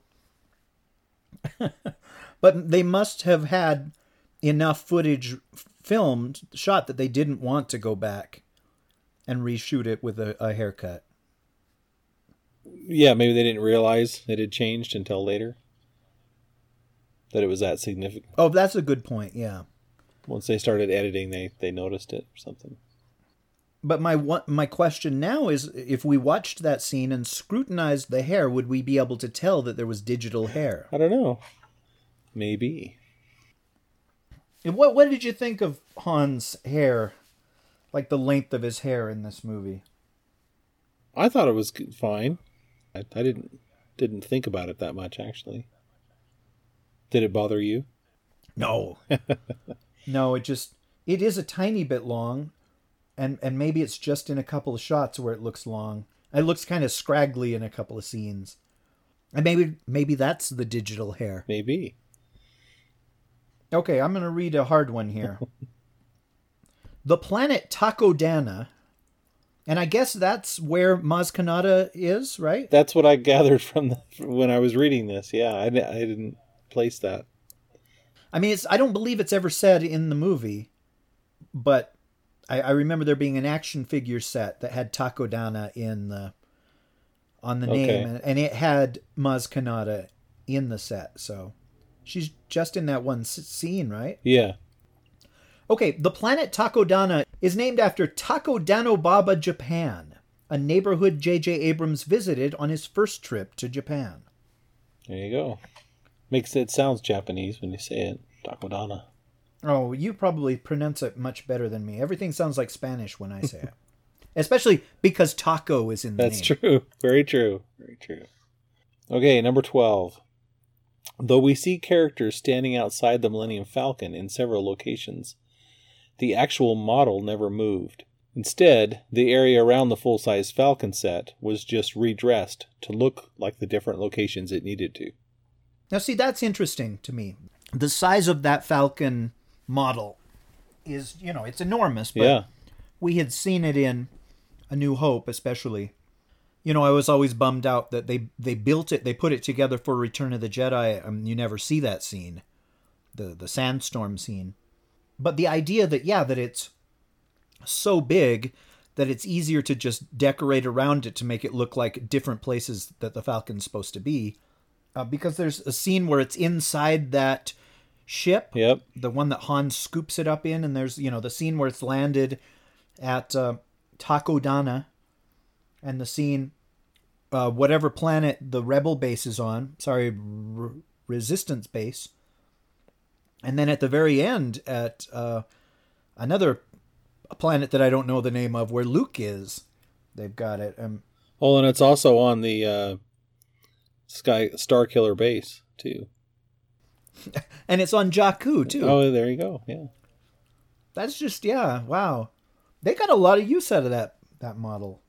But they must have had enough footage filmed, shot, that they didn't want to go back and reshoot it with a haircut. Yeah, maybe they didn't realize it had changed until later. That it was that significant. Oh, that's a good point, yeah. Once they started editing, they noticed it or something. But my question now is, if we watched that scene and scrutinized the hair, would we be able to tell that there was digital hair? I don't know. Maybe. And what did you think of Han's hair? Like the length of his hair in this movie? I thought it was fine. I didn't think about it that much, actually. Did it bother you? No. No, it is a tiny bit long. And maybe it's just in a couple of shots where it looks long. It looks kind of scraggly in a couple of scenes. And maybe that's the digital hair. Maybe. Okay, I'm going to read a hard one here. The planet Takodana, and I guess that's where Maz Kanata is, right? That's what I gathered from when I was reading this. Yeah, I didn't place that. I mean, I don't believe it's ever said in the movie, but I remember there being an action figure set that had Takodana on the name, and it had Maz Kanata in the set. So she's just in that one scene, right? Yeah. Okay, the planet Takodana is named after Takodanobaba, Japan, a neighborhood J.J. Abrams visited on his first trip to Japan. There you go. Makes it sounds Japanese when you say it. Takodana. Oh, you probably pronounce it much better than me. Everything sounds like Spanish when I say it. Especially because taco is in the name. That's true. Very true. Very true. Okay, number 12. Though we see characters standing outside the Millennium Falcon in several locations, the actual model never moved. Instead, the area around the full-size Falcon set was just redressed to look like the different locations it needed to. Now, see, that's interesting to me. The size of that Falcon model is, it's enormous, but yeah. We had seen it in A New Hope, especially. I was always bummed out that they built it, they put it together for Return of the Jedi. You never see that scene, the sandstorm scene. But the idea that, that it's so big that it's easier to just decorate around it to make it look like different places that the Falcon's supposed to be. Because there's a scene where it's inside that ship, yep, the one that Han scoops it up in, and there's, the scene where it's landed at Takodana, and the scene, whatever planet the Rebel base is on, Resistance base. And then at the very end, at another planet that I don't know the name of, where Luke is, they've got it. And it's also on the Starkiller base, too. And it's on Jakku, too. Oh, there you go, yeah. That's just, wow. They got a lot of use out of that model.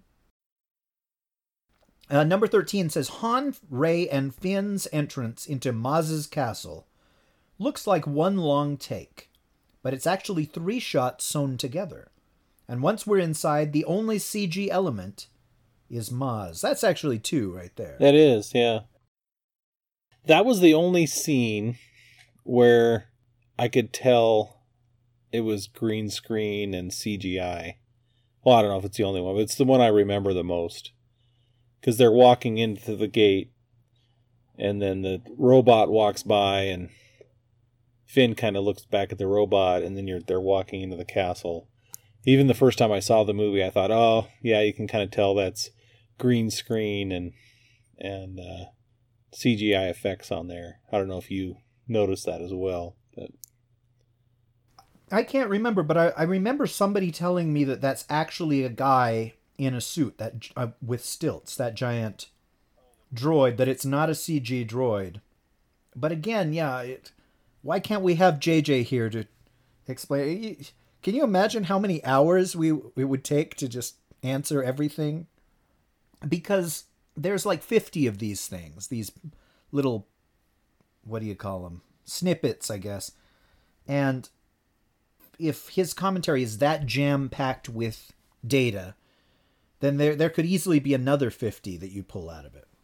Number 13 says, Han, Rey, and Finn's entrance into Maz's castle looks like one long take, but it's actually 3 shots sewn together. And once we're inside, the only CG element is Maz. That's actually 2 right there. That is, yeah. That was the only scene where I could tell it was green screen and CGI. Well, I don't know if it's the only one, but it's the one I remember the most. Because they're walking into the gate, and then the robot walks by, and Finn kind of looks back at the robot, and then they're walking into the castle. Even the first time I saw the movie, I thought, oh, yeah, you can kind of tell that's green screen and CGI effects on there. I don't know if you noticed that as well. But I can't remember, but I remember somebody telling me that that's actually a guy in a suit that with stilts, that giant droid, that it's not a CG droid. But again, why can't we have JJ here to explain? Can you imagine how many hours we would take to just answer everything? Because there's like 50 of these things, these little, what do you call them? Snippets, I guess. And if his commentary is that jam-packed with data, then there could easily be another 50 that you pull out of it.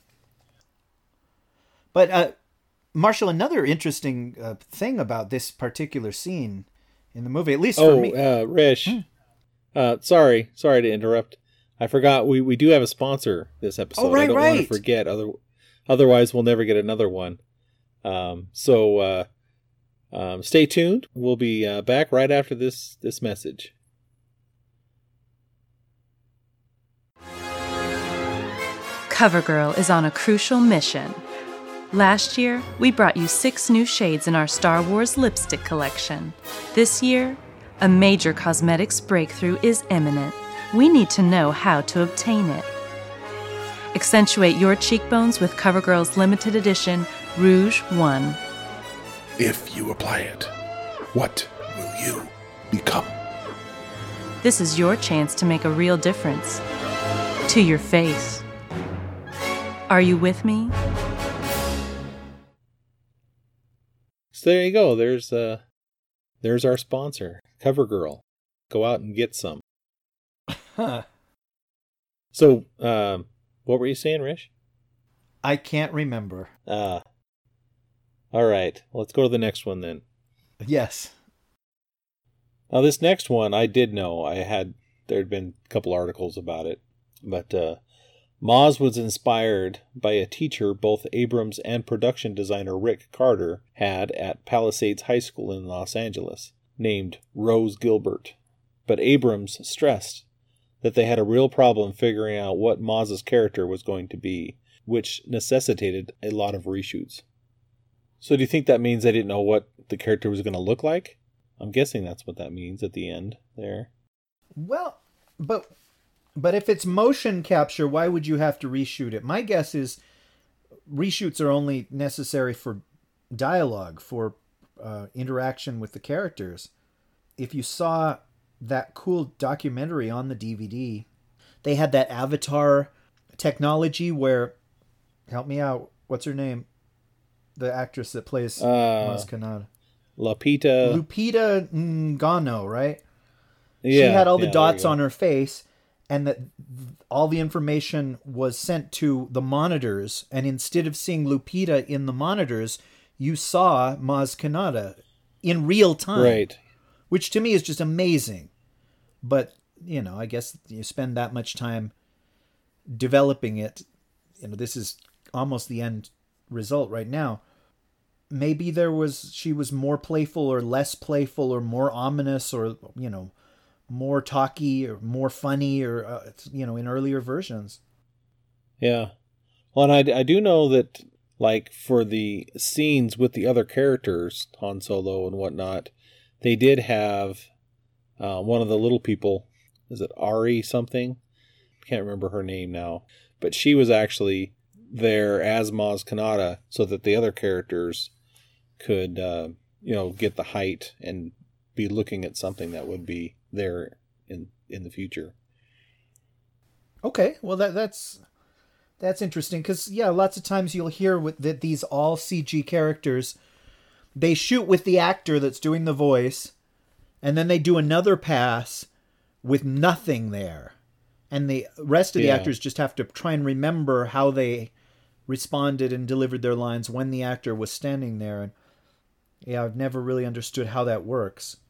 But, Marshall, another interesting thing about this particular scene in the movie, at least for me... Rish, sorry to interrupt. I forgot we do have a sponsor this episode. Oh, right, I don't want to forget, otherwise we'll never get another one. So stay tuned. We'll be back right after this message. CoverGirl is on a crucial mission. Last year, we brought you 6 new shades in our Star Wars lipstick collection. This year, a major cosmetics breakthrough is imminent. We need to know how to obtain it. Accentuate your cheekbones with CoverGirl's limited edition Rouge 1. If you apply it, what will you become? This is your chance to make a real difference. To your face. Are you with me? So there you go. There's There's our sponsor, CoverGirl. Go out and get some. So, what were you saying, Rish? I can't remember. All right. Let's go to the next one then. Yes. Now, this next one, I did know. There'd been a couple articles about it. But Maz was inspired by a teacher both Abrams and production designer Rick Carter had at Palisades High School in Los Angeles, named Rose Gilbert. But Abrams stressed that they had a real problem figuring out what Maz's character was going to be, which necessitated a lot of reshoots. So do you think that means they didn't know what the character was going to look like? I'm guessing that's what that means at the end there. Well, but if it's motion capture, why would you have to reshoot it? My guess is reshoots are only necessary for dialogue, for interaction with the characters. If you saw that cool documentary on the DVD, they had that avatar technology where, help me out, what's her name? The actress that plays Maz Kanata. Lupita Nyong'o, right? Yeah, she had all the dots on her face, and that all the information was sent to the monitors, and instead of seeing Lupita in the monitors, you saw Maz Kanata in real time. Right. Which to me is just amazing. But, I guess you spend that much time developing it. This is almost the end result right now. Maybe she was more playful or less playful or more ominous or, more talky or more funny or, in earlier versions. Yeah. Well, and I do know that, like, for the scenes with the other characters, Han Solo and whatnot, they did have one of the little people, is it Ari something? Can't remember her name now. But she was actually there as Maz Kanata so that the other characters could, get the height and be looking at something that would be there in the future. Okay, well that's interesting because lots of times you'll hear that these all CG characters, they shoot with the actor that's doing the voice, and then they do another pass with nothing there, and the rest of the actors just have to try and remember how they responded and delivered their lines when the actor was standing there. And I've never really understood how that works.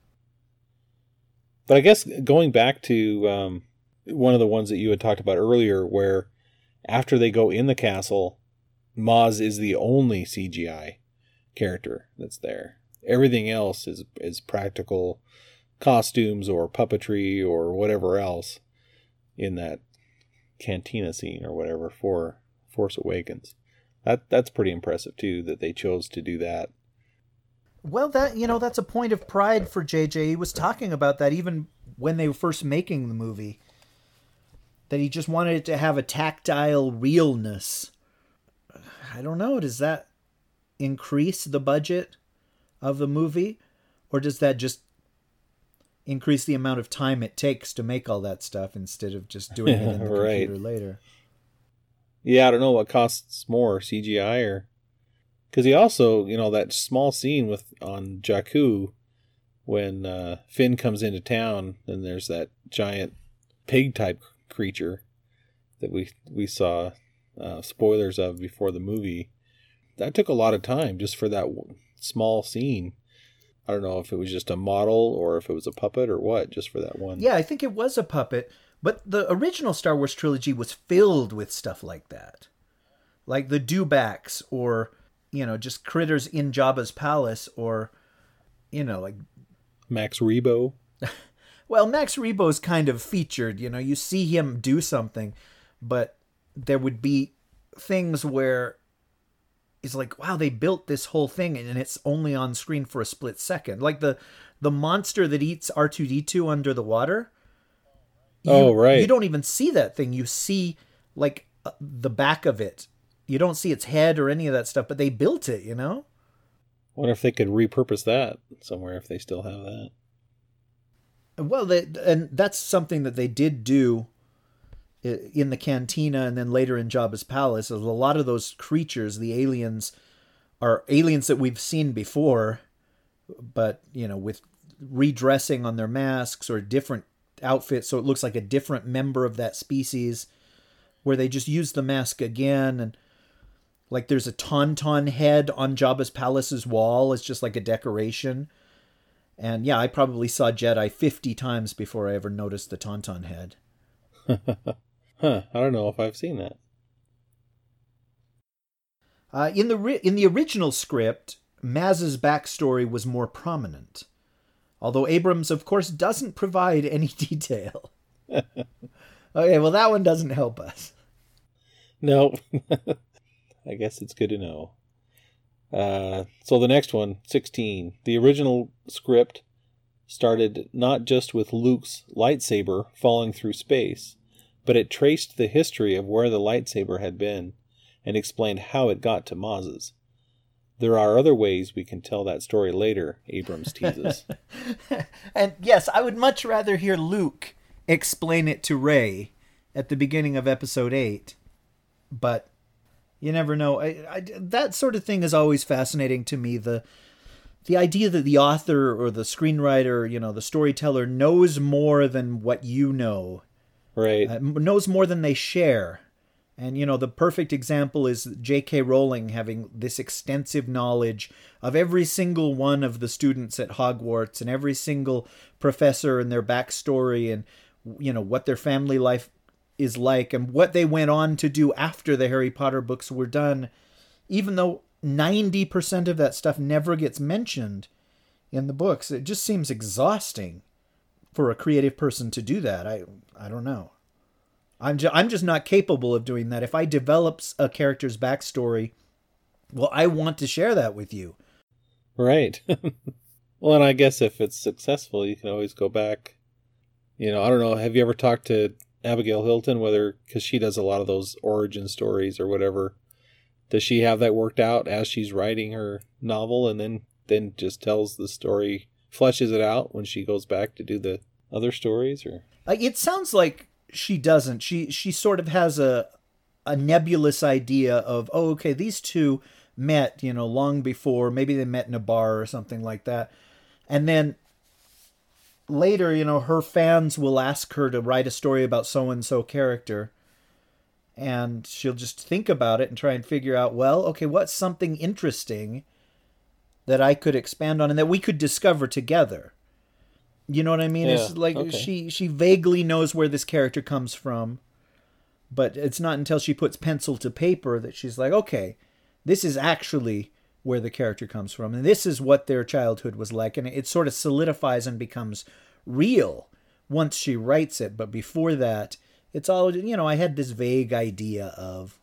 But I guess going back to one of the ones that you had talked about earlier, where after they go in the castle, Maz is the only CGI character that's there. Everything else is practical costumes or puppetry or whatever else in that cantina scene or whatever for Force Awakens. That's pretty impressive too, that they chose to do that. Well, that's a point of pride for JJ. He was talking about that even when they were first making the movie, that he just wanted it to have a tactile realness. I don't know. Does that increase the budget of the movie, or does that just increase the amount of time it takes to make all that stuff instead of just doing it in the computer later? Yeah, I don't know what costs more, CGI or... Because he also, that small scene on Jakku, when Finn comes into town, and there's that giant pig-type creature that we saw spoilers of before the movie. That took a lot of time just for that small scene. I don't know if it was just a model or if it was a puppet or what, just for that one. Yeah, I think it was a puppet. But the original Star Wars trilogy was filled with stuff like that. Like the dewbacks or... just critters in Jabba's palace, or, like... Max Rebo. Well, Max Rebo's kind of featured, you see him do something, but there would be things where it's like, wow, they built this whole thing and it's only on screen for a split second. Like the monster that eats R2-D2 under the water. Right. You don't even see that thing. You see, like, the back of it. You don't see its head or any of that stuff, but they built it, Wonder if they could repurpose that somewhere if they still have that. Well, and that's something that they did do in the cantina and then later in Jabba's palace. A lot of those creatures, the aliens, are aliens that we've seen before, but, with redressing on their masks or different outfits, so it looks like a different member of that species, where they just use the mask again. And like there's a tauntaun head on Jabba's palace's wall. It's just like a decoration. And yeah, I probably saw Jedi 50 times before I ever noticed the tauntaun head. I don't know if I've seen that. In the original script, Maz's backstory was more prominent, although Abrams, of course, doesn't provide any detail. Okay, well, that one doesn't help us. No. I guess it's good to know. So the next one, 16. The original script started not just with Luke's lightsaber falling through space, but it traced the history of where the lightsaber had been and explained how it got to Maz's. There are other ways we can tell that story later, Abrams teases. And yes, I would much rather hear Luke explain it to Rey at the beginning of episode 8. But you never know. That sort of thing is always fascinating to me. The idea that the author or the screenwriter, the storyteller knows more than what you know. Right. Knows more than they share. And, the perfect example is J.K. Rowling having this extensive knowledge of every single one of the students at Hogwarts and every single professor and their backstory and, what their family life is like and what they went on to do after the Harry Potter books were done, even though 90% of that stuff never gets mentioned in the books. It just seems exhausting for a creative person to do that. I don't know. I'm just not capable of doing that. If I develop a character's backstory, well, I want to share that with you. Right. Well, and I guess if it's successful, you can always go back. I don't know. Have you ever talked to Abigail Hilton, because she does a lot of those origin stories or whatever? Does she have that worked out as she's writing her novel and then just tells the story, fleshes it out when she goes back to do the other stories? Or it sounds like she doesn't. She sort of has a nebulous idea of, okay, these two met, long before. Maybe they met in a bar or something like that. And then later, her fans will ask her to write a story about so-and-so character. And she'll just think about it and try and figure out, well, okay, what's something interesting that I could expand on and that we could discover together? You know what I mean? Yeah, it's like okay. she vaguely knows where this character comes from, but it's not until she puts pencil to paper that she's like, okay, this is actually where the character comes from, and this is what their childhood was like, and it sort of solidifies and becomes real once she writes it. But before that, it's all, I had this vague idea of.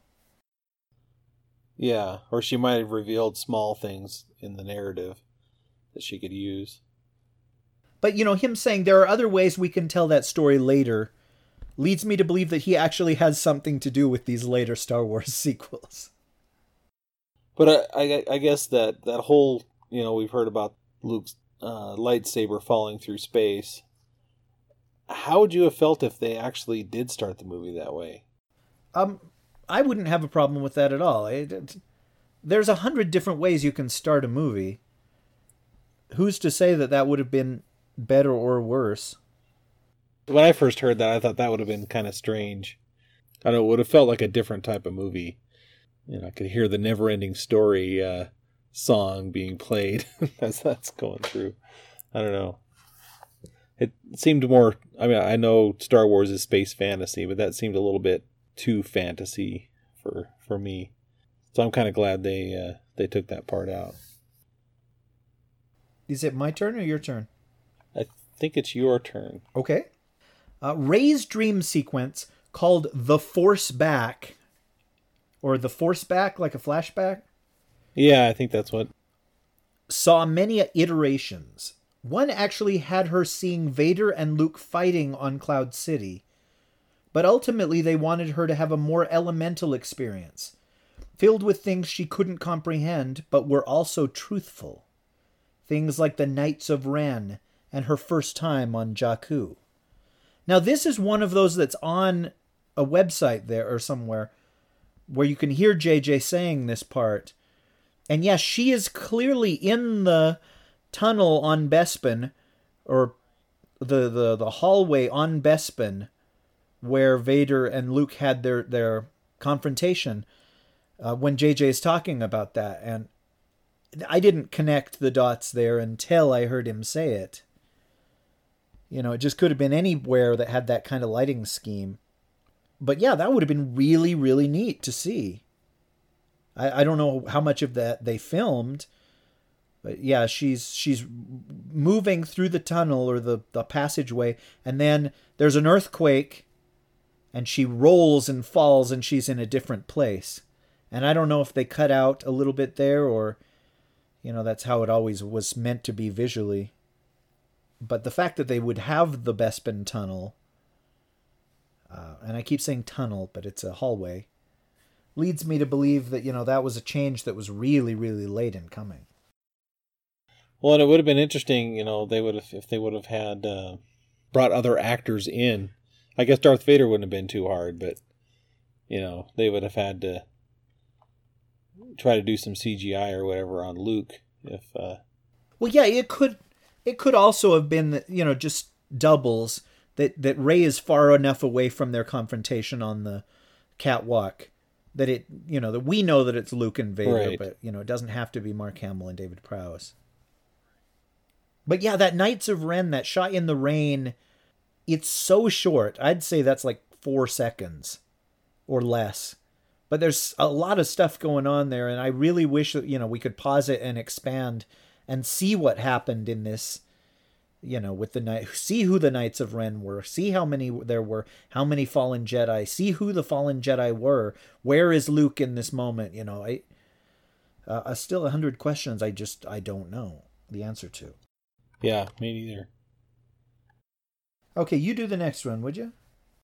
Yeah, or she might have revealed small things in the narrative that she could use. But, him saying there are other ways we can tell that story later leads me to believe that he actually has something to do with these later Star Wars sequels. But I guess that whole, we've heard about Luke's lightsaber falling through space. How would you have felt if they actually did start the movie that way? I wouldn't have a problem with that at all. There's 100 different ways you can start a movie. Who's to say that would have been better or worse? When I first heard that, I thought that would have been kind of strange. I don't know, it would have felt like a different type of movie. I could hear the Never-Ending Story song being played as that's going through. I don't know. It seemed more, I know Star Wars is space fantasy, but that seemed a little bit too fantasy for me. So I'm kind of glad they took that part out. Is it my turn or your turn? I think it's your turn. Okay. Rey's dream sequence, called The Force Back, or The Force Back, like a flashback? Yeah, I think that's what. Saw many iterations. One actually had her seeing Vader and Luke fighting on Cloud City. But ultimately they wanted her to have a more elemental experience, filled with things she couldn't comprehend, but were also truthful. Things like the Knights of Ren and her first time on Jakku. Now this is one of those that's on a website there or somewhere where you can hear JJ saying this part. And yes, she is clearly in the tunnel on Bespin, or the hallway on Bespin, where Vader and Luke had their confrontation, when JJ is talking about that. And I didn't connect the dots there until I heard him say it. You know, it just could have been anywhere that had that kind of lighting scheme. But yeah, that would have been really, really neat to see. I don't know how much of that they filmed, but yeah, she's moving through the tunnel or the passageway, and then there's an earthquake, and she rolls and falls, and she's in a different place. And I don't know if they cut out a little bit there, or, you know, that's how it always was meant to be visually. But the fact that they would have the Bespin tunnel, and I keep saying tunnel, but it's a hallway, leads me to believe that, you know, that was a change that was really, really late in coming. Well, and it would have been interesting, you know, if they would have had brought other actors in. I guess Darth Vader wouldn't have been too hard, but, you know, they would have had to try to do some CGI or whatever on Luke. Well, yeah, it could also have been, you know, just doubles, that Rey is far enough away from their confrontation on the catwalk that it, you know, that we know that it's Luke and Vader, right. But, you know, it doesn't have to be Mark Hamill and David Prowse. But yeah, that Knights of Ren, that shot in the rain, it's so short. I'd say that's like 4 seconds or less. But there's a lot of stuff going on there, and I really wish that, you know, we could pause it and expand and see what happened in this, you know, with the night, see who the Knights of Ren were, see how many there were, how many fallen Jedi, see who the fallen Jedi were, where is Luke in this moment, you know. Still 100 questions I don't know the answer to. Yeah, me neither. Okay, you do the next one, would you?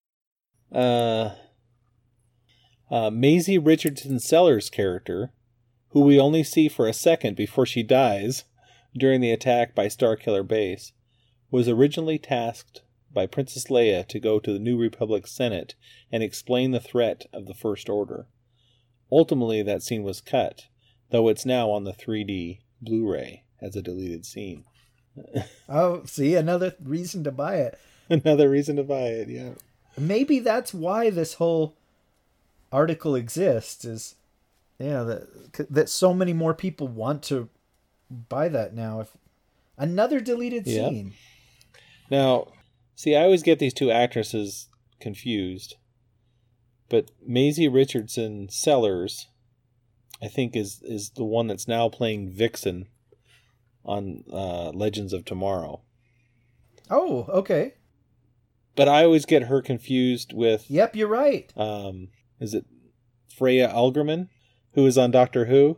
Maisie Richardson Sellers' character, who we only see for a second before she dies during the attack by Starkiller Base, was originally tasked by Princess Leia to go to the New Republic Senate and explain the threat of the First Order. Ultimately, that scene was cut, though it's now on the 3D Blu-ray as a deleted scene. Oh, see, another reason to buy it. Another reason to buy it, yeah. Maybe that's why this whole article exists, is, yeah, that so many more people want to buy that now. If another deleted scene. Now, see, I always get these two actresses confused, but Maisie Richardson Sellers, I think, is the one that's now playing Vixen on Legends of Tomorrow. Oh, okay. But I always get her confused with... Yep, you're right. Is it Freya Algerman, who is on Doctor Who?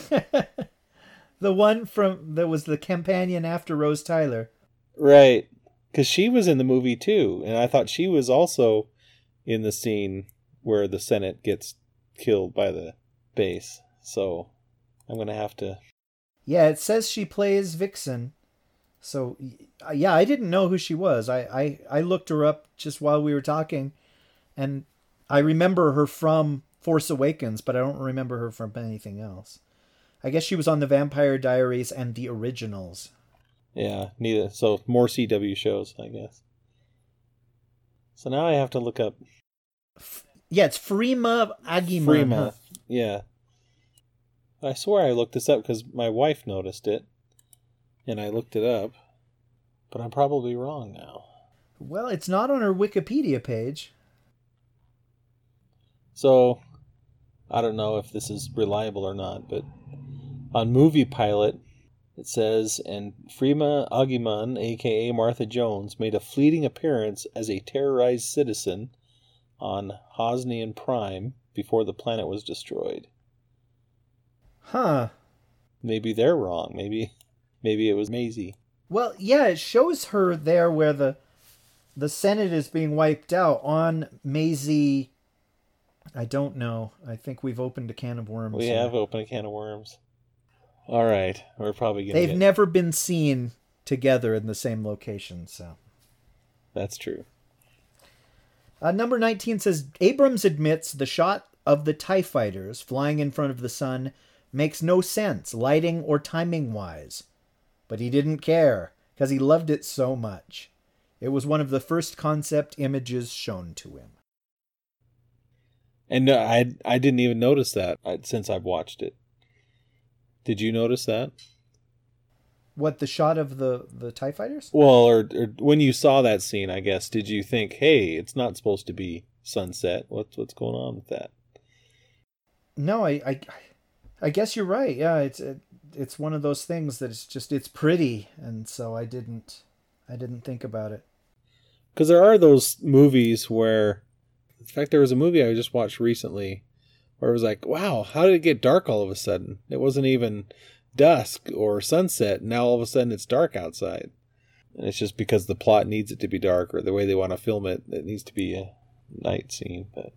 The one that was the companion after Rose Tyler. Right. Because she was in the movie too, and I thought she was also in the scene where the Senate gets killed by the base. So I'm going to have to... Yeah, it says she plays Vixen. So, yeah, I didn't know who she was. I looked her up just while we were talking, and I remember her from Force Awakens, but I don't remember her from anything else. I guess she was on The Vampire Diaries and The Originals. Yeah, neither. So more CW shows, I guess. So now I have to look up... Yeah, it's Freema Agyeman. Freema, yeah. I swear I looked this up because my wife noticed it, and I looked it up, but I'm probably wrong now. Well, it's not on her Wikipedia page. So, I don't know if this is reliable or not, but on Movie Pilot, it says, and Freema Agyeman, a.k.a. Martha Jones, made a fleeting appearance as a terrorized citizen on Hosnian Prime before the planet was destroyed. Huh. Maybe they're wrong. Maybe it was Maisie. Well, yeah, it shows her there where the Senate is being wiped out on Maisie. I don't know. I think we've opened a can of worms. We have opened a can of worms. All right. We're probably going to They've never been seen together in the same location, so. That's true. Number 19 says, Abrams admits the shot of the TIE fighters flying in front of the sun makes no sense, lighting or timing-wise. but he didn't care because he loved it so much. It was one of the first concept images shown to him. And I didn't even notice that since I've watched it. Did you notice that? What, the shot of the TIE fighters? Well, or when you saw that scene, I guess, did you think, hey, it's not supposed to be sunset? What's going on with that? No, I guess you're right. Yeah, it's one of those things that it's pretty, and so I didn't think about it. Because there are those movies where, in fact, there was a movie I just watched recently where it was like, wow, how did it get dark all of a sudden? It wasn't even dusk or sunset. Now all of a sudden it's dark outside. And it's just because the plot needs it to be dark, or the way they want to film it, it needs to be a night scene. But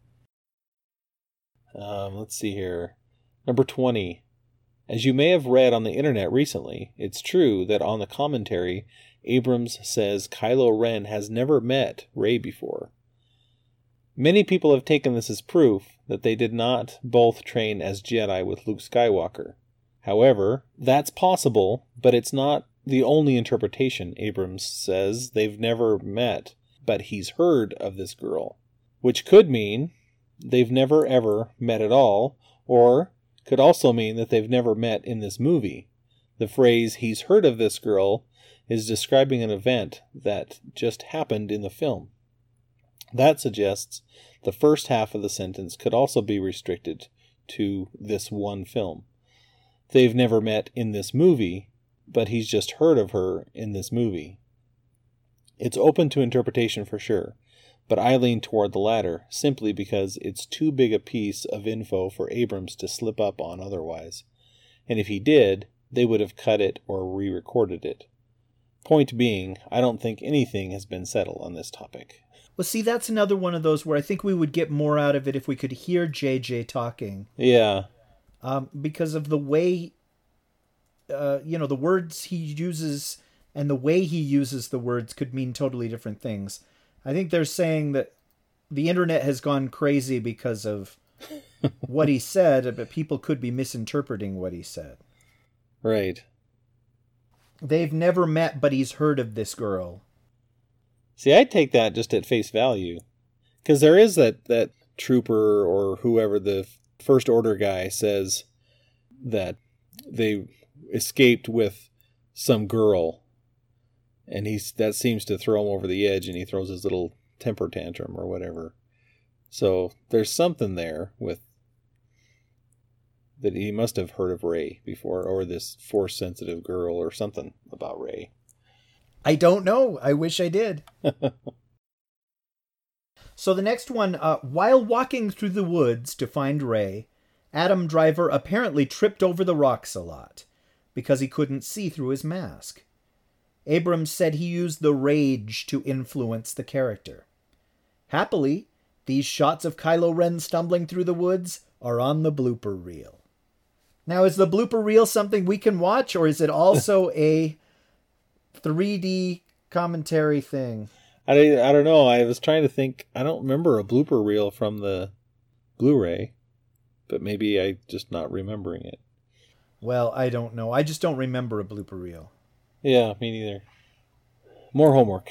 let's see here. Number 20. As you may have read on the internet recently, it's true that on the commentary, Abrams says Kylo Ren has never met Rey before. Many people have taken this as proof that they did not both train as Jedi with Luke Skywalker. However, that's possible, but it's not the only interpretation. Abrams says they've never met, but he's heard of this girl, which could mean they've never ever met at all, or could also mean that they've never met in this movie. The phrase, he's heard of this girl, is describing an event that just happened in the film. That suggests the first half of the sentence could also be restricted to this one film. They've never met in this movie, but he's just heard of her in this movie. It's open to interpretation for sure, but I lean toward the latter, simply because it's too big a piece of info for Abrams to slip up on otherwise. And if he did, they would have cut it or re-recorded it. Point being, I don't think anything has been settled on this topic. Well, see, that's another one of those where I think we would get more out of it if we could hear JJ talking. Yeah. Because of the way, the words he uses and the way he uses the words could mean totally different things. I think they're saying that the internet has gone crazy because of what he said, but people could be misinterpreting what he said. Right. They've never met, but he's heard of this girl. See, I'd take that just at face value. Because there is that trooper or whoever, the First Order guy, says that they escaped with some girl. And that seems to throw him over the edge, and he throws his little temper tantrum or whatever. So there's something there with that he must have heard of Rey before, or this Force-sensitive girl, or something about Rey. I don't know. I wish I did. So the next one, while walking through the woods to find Rey, Adam Driver apparently tripped over the rocks a lot because he couldn't see through his mask. Abrams said he used the rage to influence the character. Happily, these shots of Kylo Ren stumbling through the woods are on the blooper reel. Now, is the blooper reel something we can watch, or is it also a 3D commentary thing? I don't know. I was trying to think. I don't remember a blooper reel from the Blu-ray, but maybe I'm just not remembering it. Well, I don't know. I just don't remember a blooper reel. Yeah, me neither. More homework.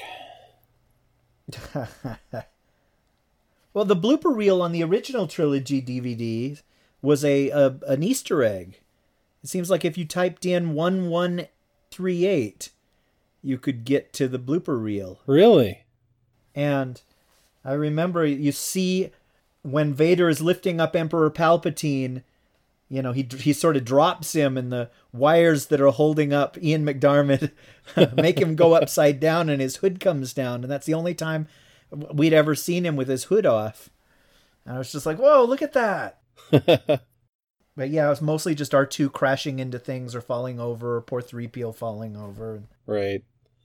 Well, the blooper reel on the original trilogy DVD was an Easter egg. It seems like if you typed in 1138, you could get to the blooper reel. Really? And I remember you see when Vader is lifting up Emperor Palpatine, he sort of drops him, and the wires that are holding up Ian McDiarmid make him go upside down, and his hood comes down. And that's the only time we'd ever seen him with his hood off. And I was just like, whoa, look at that. But yeah, it was mostly just R2 crashing into things or falling over, or poor 3PO falling over. Right.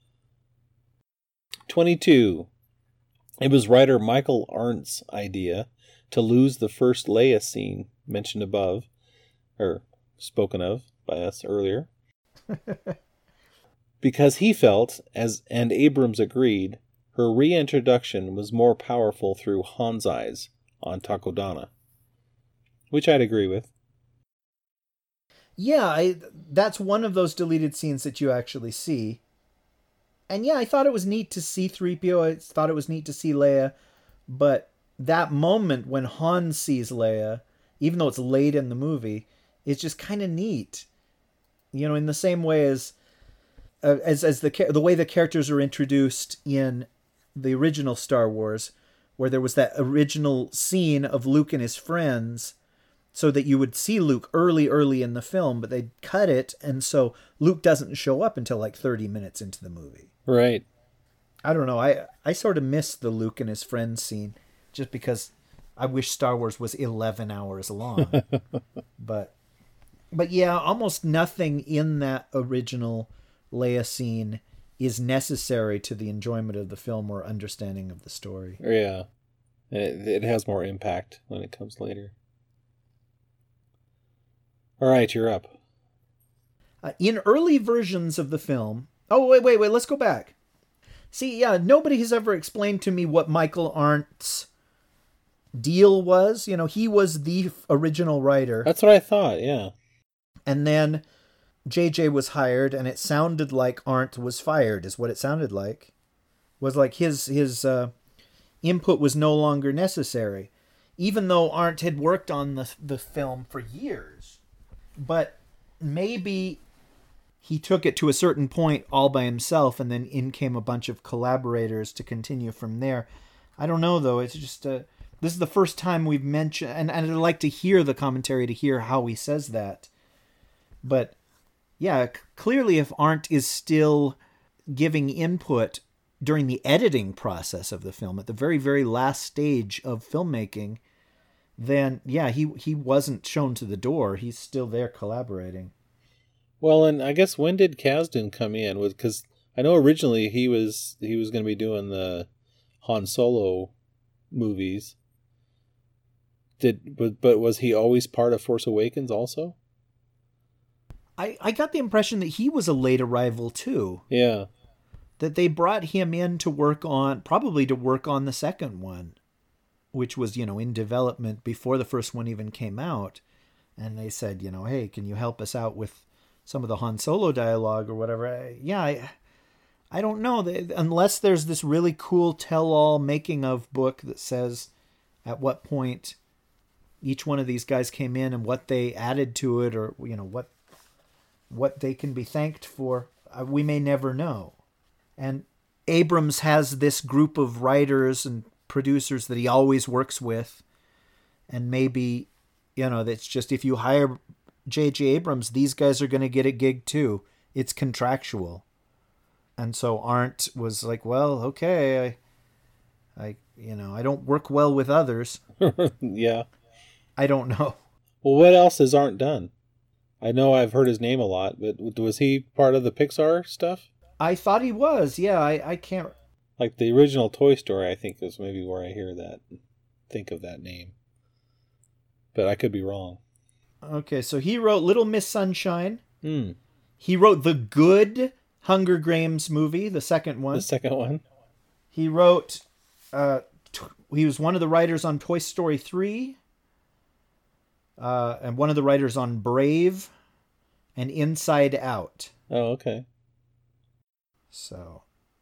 22. It was writer Michael Arndt's idea to lose the first Leia scene mentioned above, or spoken of by us earlier, because he felt, and Abrams agreed, her reintroduction was more powerful through Han's eyes on Takodana, which I'd agree with. Yeah, that's one of those deleted scenes that you actually see. And yeah, I thought it was neat to see 3PO. I thought it was neat to see Leia. But that moment when Han sees Leia, even though it's late in the movie, is just kind of neat. You know, in the same way as the way the characters are introduced in the original Star Wars, where there was that original scene of Luke and his friends, so that you would see Luke early in the film, but they'd cut it, and so Luke doesn't show up until like 30 minutes into the movie. Right. I don't know. I sort of miss the Luke and his friends scene, just because I wish Star Wars was 11 hours long. but yeah, almost nothing in that original Leia scene is necessary to the enjoyment of the film or understanding of the story. Yeah. It has more impact when it comes later. All right, you're up. In early versions of the film... Oh, wait, let's go back. See, yeah, nobody has ever explained to me what Michael Arndt's deal was. You know, he was the original writer. That's what I thought, yeah. And then JJ was hired, and it sounded like Arndt was fired, is what it sounded like. Was like his input was no longer necessary, even though Arndt had worked on the film for years. But maybe he took it to a certain point all by himself, and then in came a bunch of collaborators to continue from there. I don't know, though. It's just this is the first time we've mentioned, and I'd like to hear the commentary to hear how he says that. But yeah, clearly if Arndt is still giving input during the editing process of the film, at the very, very last stage of filmmaking, then yeah, he wasn't shown to the door. He's still there collaborating. Well, and I guess when did Kasdan come in? Because I know originally he was going to be doing the Han Solo movies. But was he always part of Force Awakens also? I got the impression that he was a late arrival too. Yeah. That they brought him in to work on the second one, which was, you know, in development before the first one even came out. And they said, you know, hey, can you help us out with some of the Han Solo dialogue or whatever? I don't know. Unless there's this really cool tell-all making-of book that says at what point each one of these guys came in and what they added to it, or, you know, what they can be thanked for, we may never know. And Abrams has this group of writers and producers that he always works with. And maybe, you know, that's just, if you hire J.J. Abrams, these guys are going to get a gig too. It's contractual. And so Arndt was like, well, okay, I don't work well with others. Yeah. I don't know. Well, what else has Arndt done? I know I've heard his name a lot, but was he part of the Pixar stuff? I thought he was. Yeah, I can't. Like the original Toy Story, I think is maybe where I think of that name. But I could be wrong. Okay, so he wrote Little Miss Sunshine. Mm. He wrote the good Hunger Games movie, the second one. The second one. He wrote, he was one of the writers on Toy Story 3, and one of the writers on Brave and Inside Out. Oh, okay. So,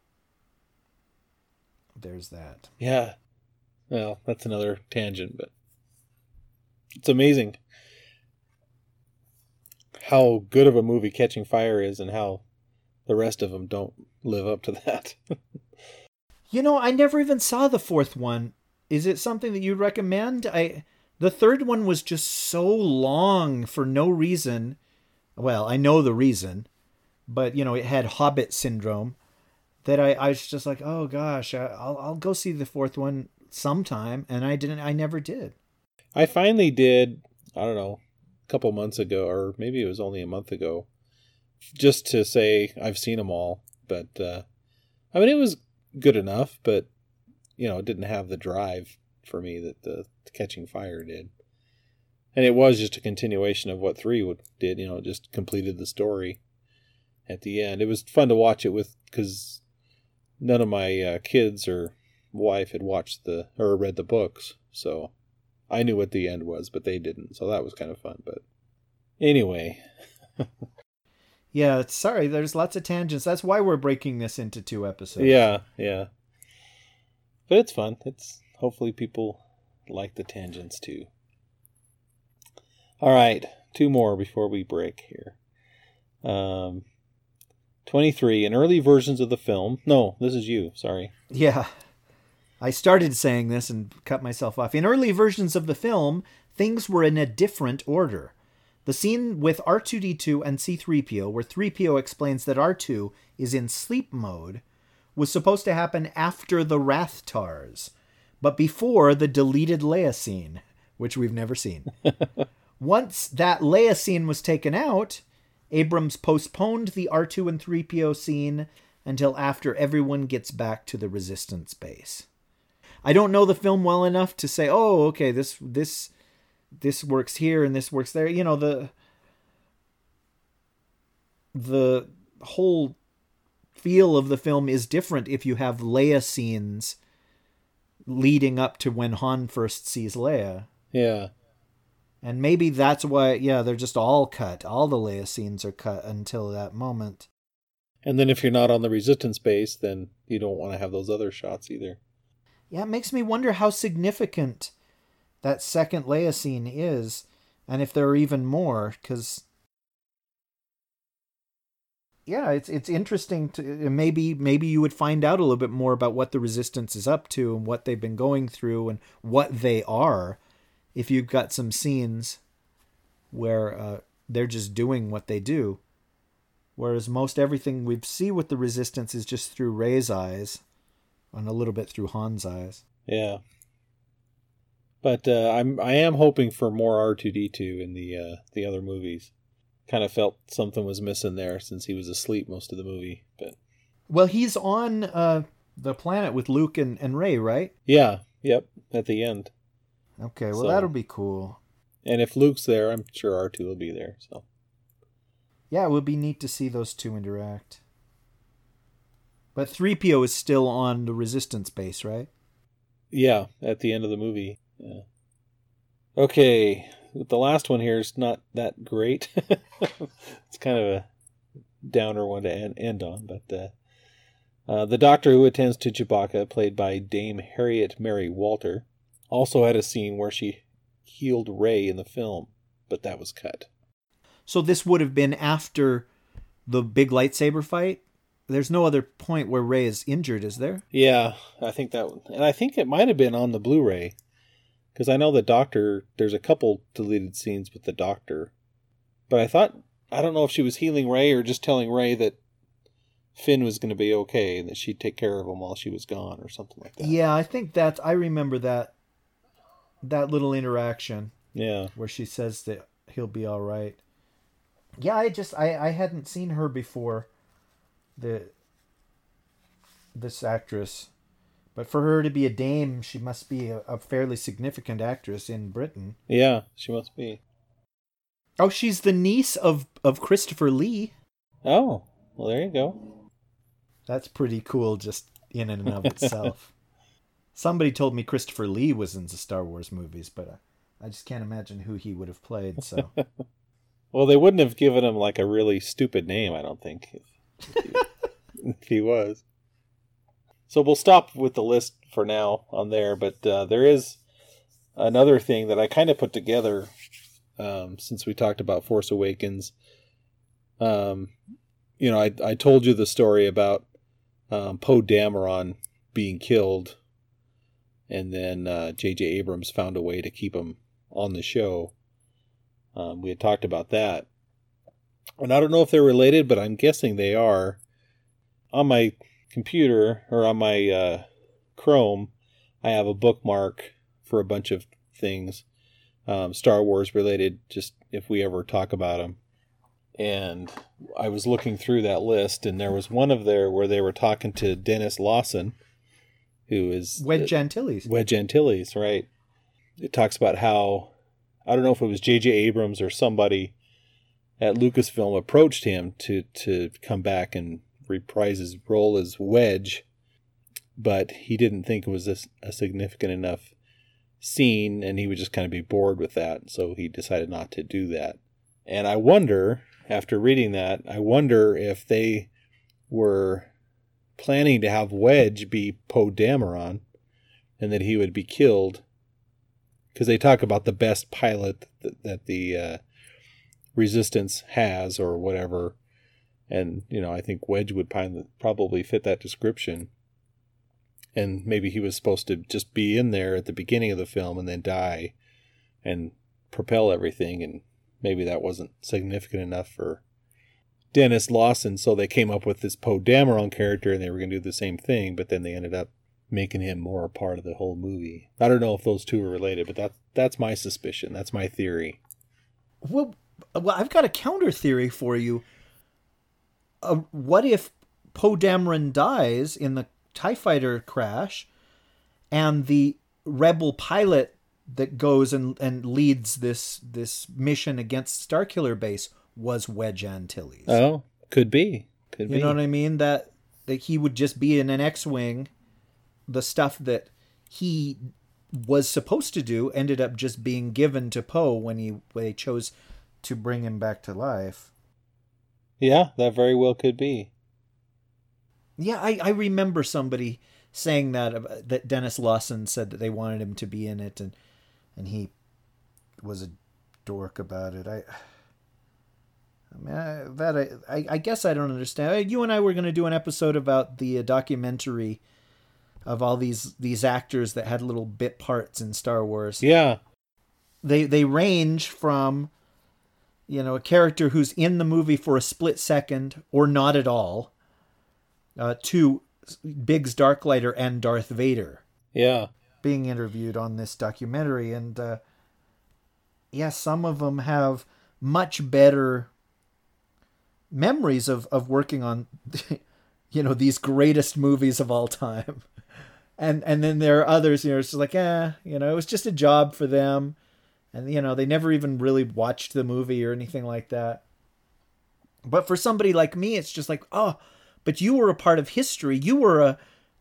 there's that. Yeah. Well, that's another tangent, but it's amazing how good of a movie Catching Fire is and how the rest of them don't live up to that. You know, I never even saw the fourth one. Is it something that you'd recommend? The third one was just so long for no reason. Well, I know the reason, but, you know, it had Hobbit syndrome, that I was just like, oh gosh, I'll go see the fourth one sometime, and I never did. I finally did, I don't know, a couple months ago, or maybe it was only a month ago, just to say I've seen them all. But, I mean, it was good enough, but, you know, it didn't have the drive for me that the Catching Fire did. And it was just a continuation of what 3 did, you know, just completed the story at the end. It was fun to watch it with, because none of my kids or wife had watched or read the books, so I knew what the end was, but they didn't, so that was kind of fun. But Anyway. Yeah, sorry, there's lots of tangents. That's why we're breaking this into 2 episodes. Yeah. But it's fun. Hopefully people like the tangents too. All right, 2 more before we break here. 23. In early versions of the film... No, this is you. Sorry. Yeah. I started saying this and cut myself off. In early versions of the film, things were in a different order. The scene with R2-D2 and C-3PO, where 3PO explains that R2 is in sleep mode, was supposed to happen after the Rathtars, but before the deleted Leia scene, which we've never seen. Once that Leia scene was taken out, Abrams postponed the R2 and 3PO scene until after everyone gets back to the Resistance base. I don't know the film well enough to say, oh, okay, this works here and this works there. You know, the whole feel of the film is different if you have Leia scenes leading up to when Han first sees Leia. Yeah. And maybe that's why, they're just all cut. All the Leia scenes are cut until that moment. And then if you're not on the Resistance base, then you don't want to have those other shots either. Yeah, it makes me wonder how significant that second Leia scene is, and if there are even more, because... Yeah, it's interesting to... Maybe you would find out a little bit more about what the Resistance is up to, and what they've been going through, and what they are, if you've got some scenes where they're just doing what they do. Whereas most everything we see with the Resistance is just through Rey's eyes, and a little bit through Han's eyes. Yeah. But I am hoping for more R2-D2 in the other movies. Kind of felt something was missing there since he was asleep most of the movie. But well, he's on the planet with Luke and Rey, right? Yeah. Yep. At the end. Okay. Well, that'll be cool. And if Luke's there, I'm sure R2 will be there. So. Yeah, it would be neat to see those two interact. But 3PO is still on the Resistance base, right? Yeah, at the end of the movie. Yeah. Okay, the last one here is not that great. It's kind of a downer one to end on, but the doctor who attends to Chewbacca, played by Dame Harriet Mary Walter, also had a scene where she healed Rey in the film, but that was cut. So this would have been after the big lightsaber fight? There's no other point where Rey is injured, is there? Yeah, I think that, and I think it might have been on the Blu-ray, because I know the Doctor, there's a couple deleted scenes with the Doctor, but I don't know if she was healing Rey or just telling Rey that Finn was going to be okay, and that she'd take care of him while she was gone or something like that. Yeah, I remember that little interaction. Yeah. Where she says that he'll be all right. Yeah, I hadn't seen her before. This actress, but for her to be a dame, she must be a fairly significant actress in Britain. Yeah, she must be. Oh, she's the niece of Christopher Lee. Oh, well, there you go. That's pretty cool, just in and of itself. Somebody told me Christopher Lee was in the Star Wars movies, but I just can't imagine who he would have played. So, well, they wouldn't have given him like a really stupid name, I don't think. If he was. So we'll stop with the list for now on there, but there is another thing that I kind of put together since we talked about Force Awakens. I told you the story about Poe Dameron being killed, and then J.J. Abrams found a way to keep him on the show. We had talked about that. And I don't know if they're related, but I'm guessing they are. On my computer, or on my Chrome, I have a bookmark for a bunch of things, Star Wars related, just if we ever talk about them. And I was looking through that list, and there was one of there where they were talking to Dennis Lawson, who is... Wedge Antilles. Wedge Antilles, right. It talks about how, I don't know if it was J.J. Abrams or somebody at Lucasfilm approached him to come back and reprise his role as Wedge, but he didn't think it was a significant enough scene, and he would just kind of be bored with that, so he decided not to do that. And I wonder, after reading that, I wonder if they were planning to have Wedge be Poe Dameron and that he would be killed. Because they talk about the best pilot that the Resistance has or whatever. And, I think Wedge would probably fit that description. And maybe he was supposed to just be in there at the beginning of the film and then die and propel everything. And maybe that wasn't significant enough for Dennis Lawson. So they came up with this Poe Dameron character and they were going to do the same thing. But then they ended up making him more a part of the whole movie. I don't know if those two are related, but that's my suspicion. That's my theory. Well, I've got a counter theory for you. What if Poe Dameron dies in the TIE fighter crash and the rebel pilot that goes and leads this mission against Starkiller Base was Wedge Antilles? Oh, could be. You know what I mean? That he would just be in an X-Wing. The stuff that he was supposed to do ended up just being given to Poe when they chose to bring him back to life. Yeah, that very well could be. Yeah, I remember somebody saying that Dennis Lawson said that they wanted him to be in it, and he was a dork about it. I guess I don't understand. You and I were going to do an episode about the documentary of all these actors that had little bit parts in Star Wars. Yeah. They range from, a character who's in the movie for a split second or not at all, to Biggs Darklighter and Darth Vader. Yeah. Being interviewed on this documentary. And, some of them have much better memories of working on, these greatest movies of all time. And then there are others, it's just like, it was just a job for them. And, they never even really watched the movie or anything like that. But for somebody like me, it's just like, oh, but you were a part of history. You were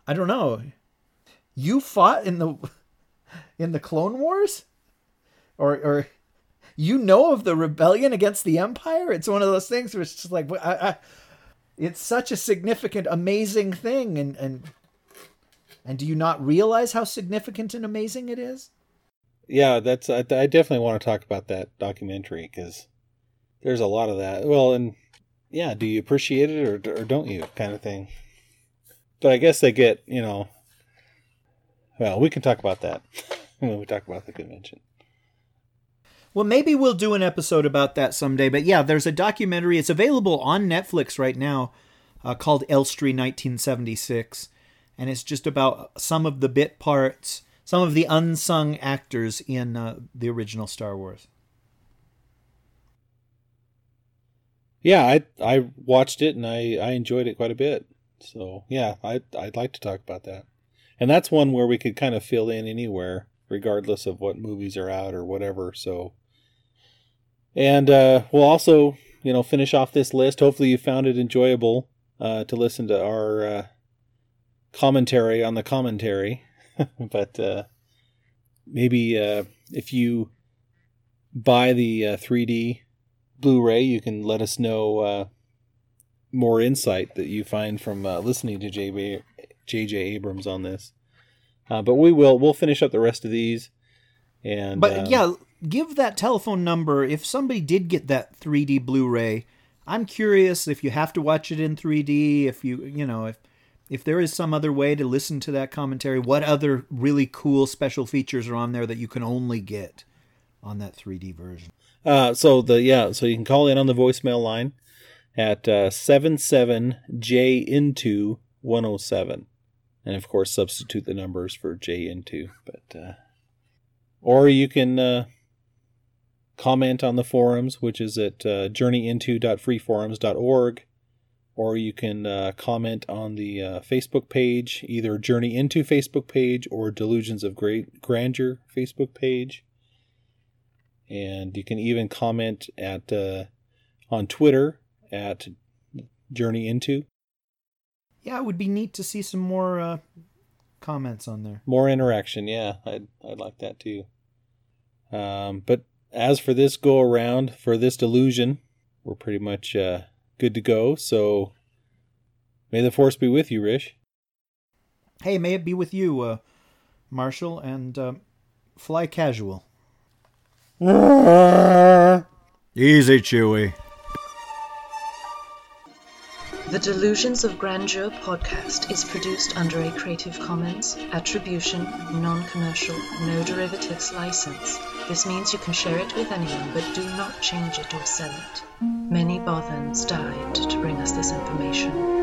you fought in the Clone Wars? Or of the rebellion against the Empire? It's one of those things where it's just like, it's such a significant, amazing thing. And do you not realize how significant and amazing it is? Yeah, I definitely want to talk about that documentary because there's a lot of that. Well, and yeah, do you appreciate it or don't you kind of thing? But I guess they get, well, we can talk about that when we talk about the convention. Well, maybe we'll do an episode about that someday. But yeah, there's a documentary. It's available on Netflix right now called Elstree 1976. And it's just about some of the bit parts, some of the unsung actors in the original Star Wars. Yeah, I watched it and I enjoyed it quite a bit. So yeah, I'd like to talk about that. And that's one where we could kind of fill in anywhere, regardless of what movies are out or whatever. So, and we'll also, finish off this list. Hopefully you found it enjoyable to listen to our commentary on the commentary. But maybe if you buy the 3D Blu-ray, you can let us know more insight that you find from listening to J.J. Abrams on this. But we'll finish up the rest of these. But give that telephone number if somebody did get that 3D Blu-ray. I'm curious if you have to watch it in 3D, if there is some other way to listen to that commentary, what other really cool special features are on there that you can only get on that 3D version? So you can call in on the voicemail line at 77J-INTO-107. And of course, substitute the numbers for J-INTO. But, or you can comment on the forums, which is at journeyinto.freeforums.org. Or you can comment on the Facebook page, either Journey Into Facebook page or Delusions of Grandeur Facebook page. And you can even comment on Twitter at Journey Into. Yeah, it would be neat to see some more comments on there. More interaction, yeah. I'd like that too. But as for this go around, for this delusion, we're pretty much good to go. So may the force be with you, Rish. Hey, may it be with you, Marshall, and fly casual. Easy, Chewie. The Delusions of Grandeur podcast is produced under a Creative Commons Attribution, Non-Commercial, No Derivatives license. This means you can share it with anyone, but do not change it or sell it. Many Bothans died to bring us this information.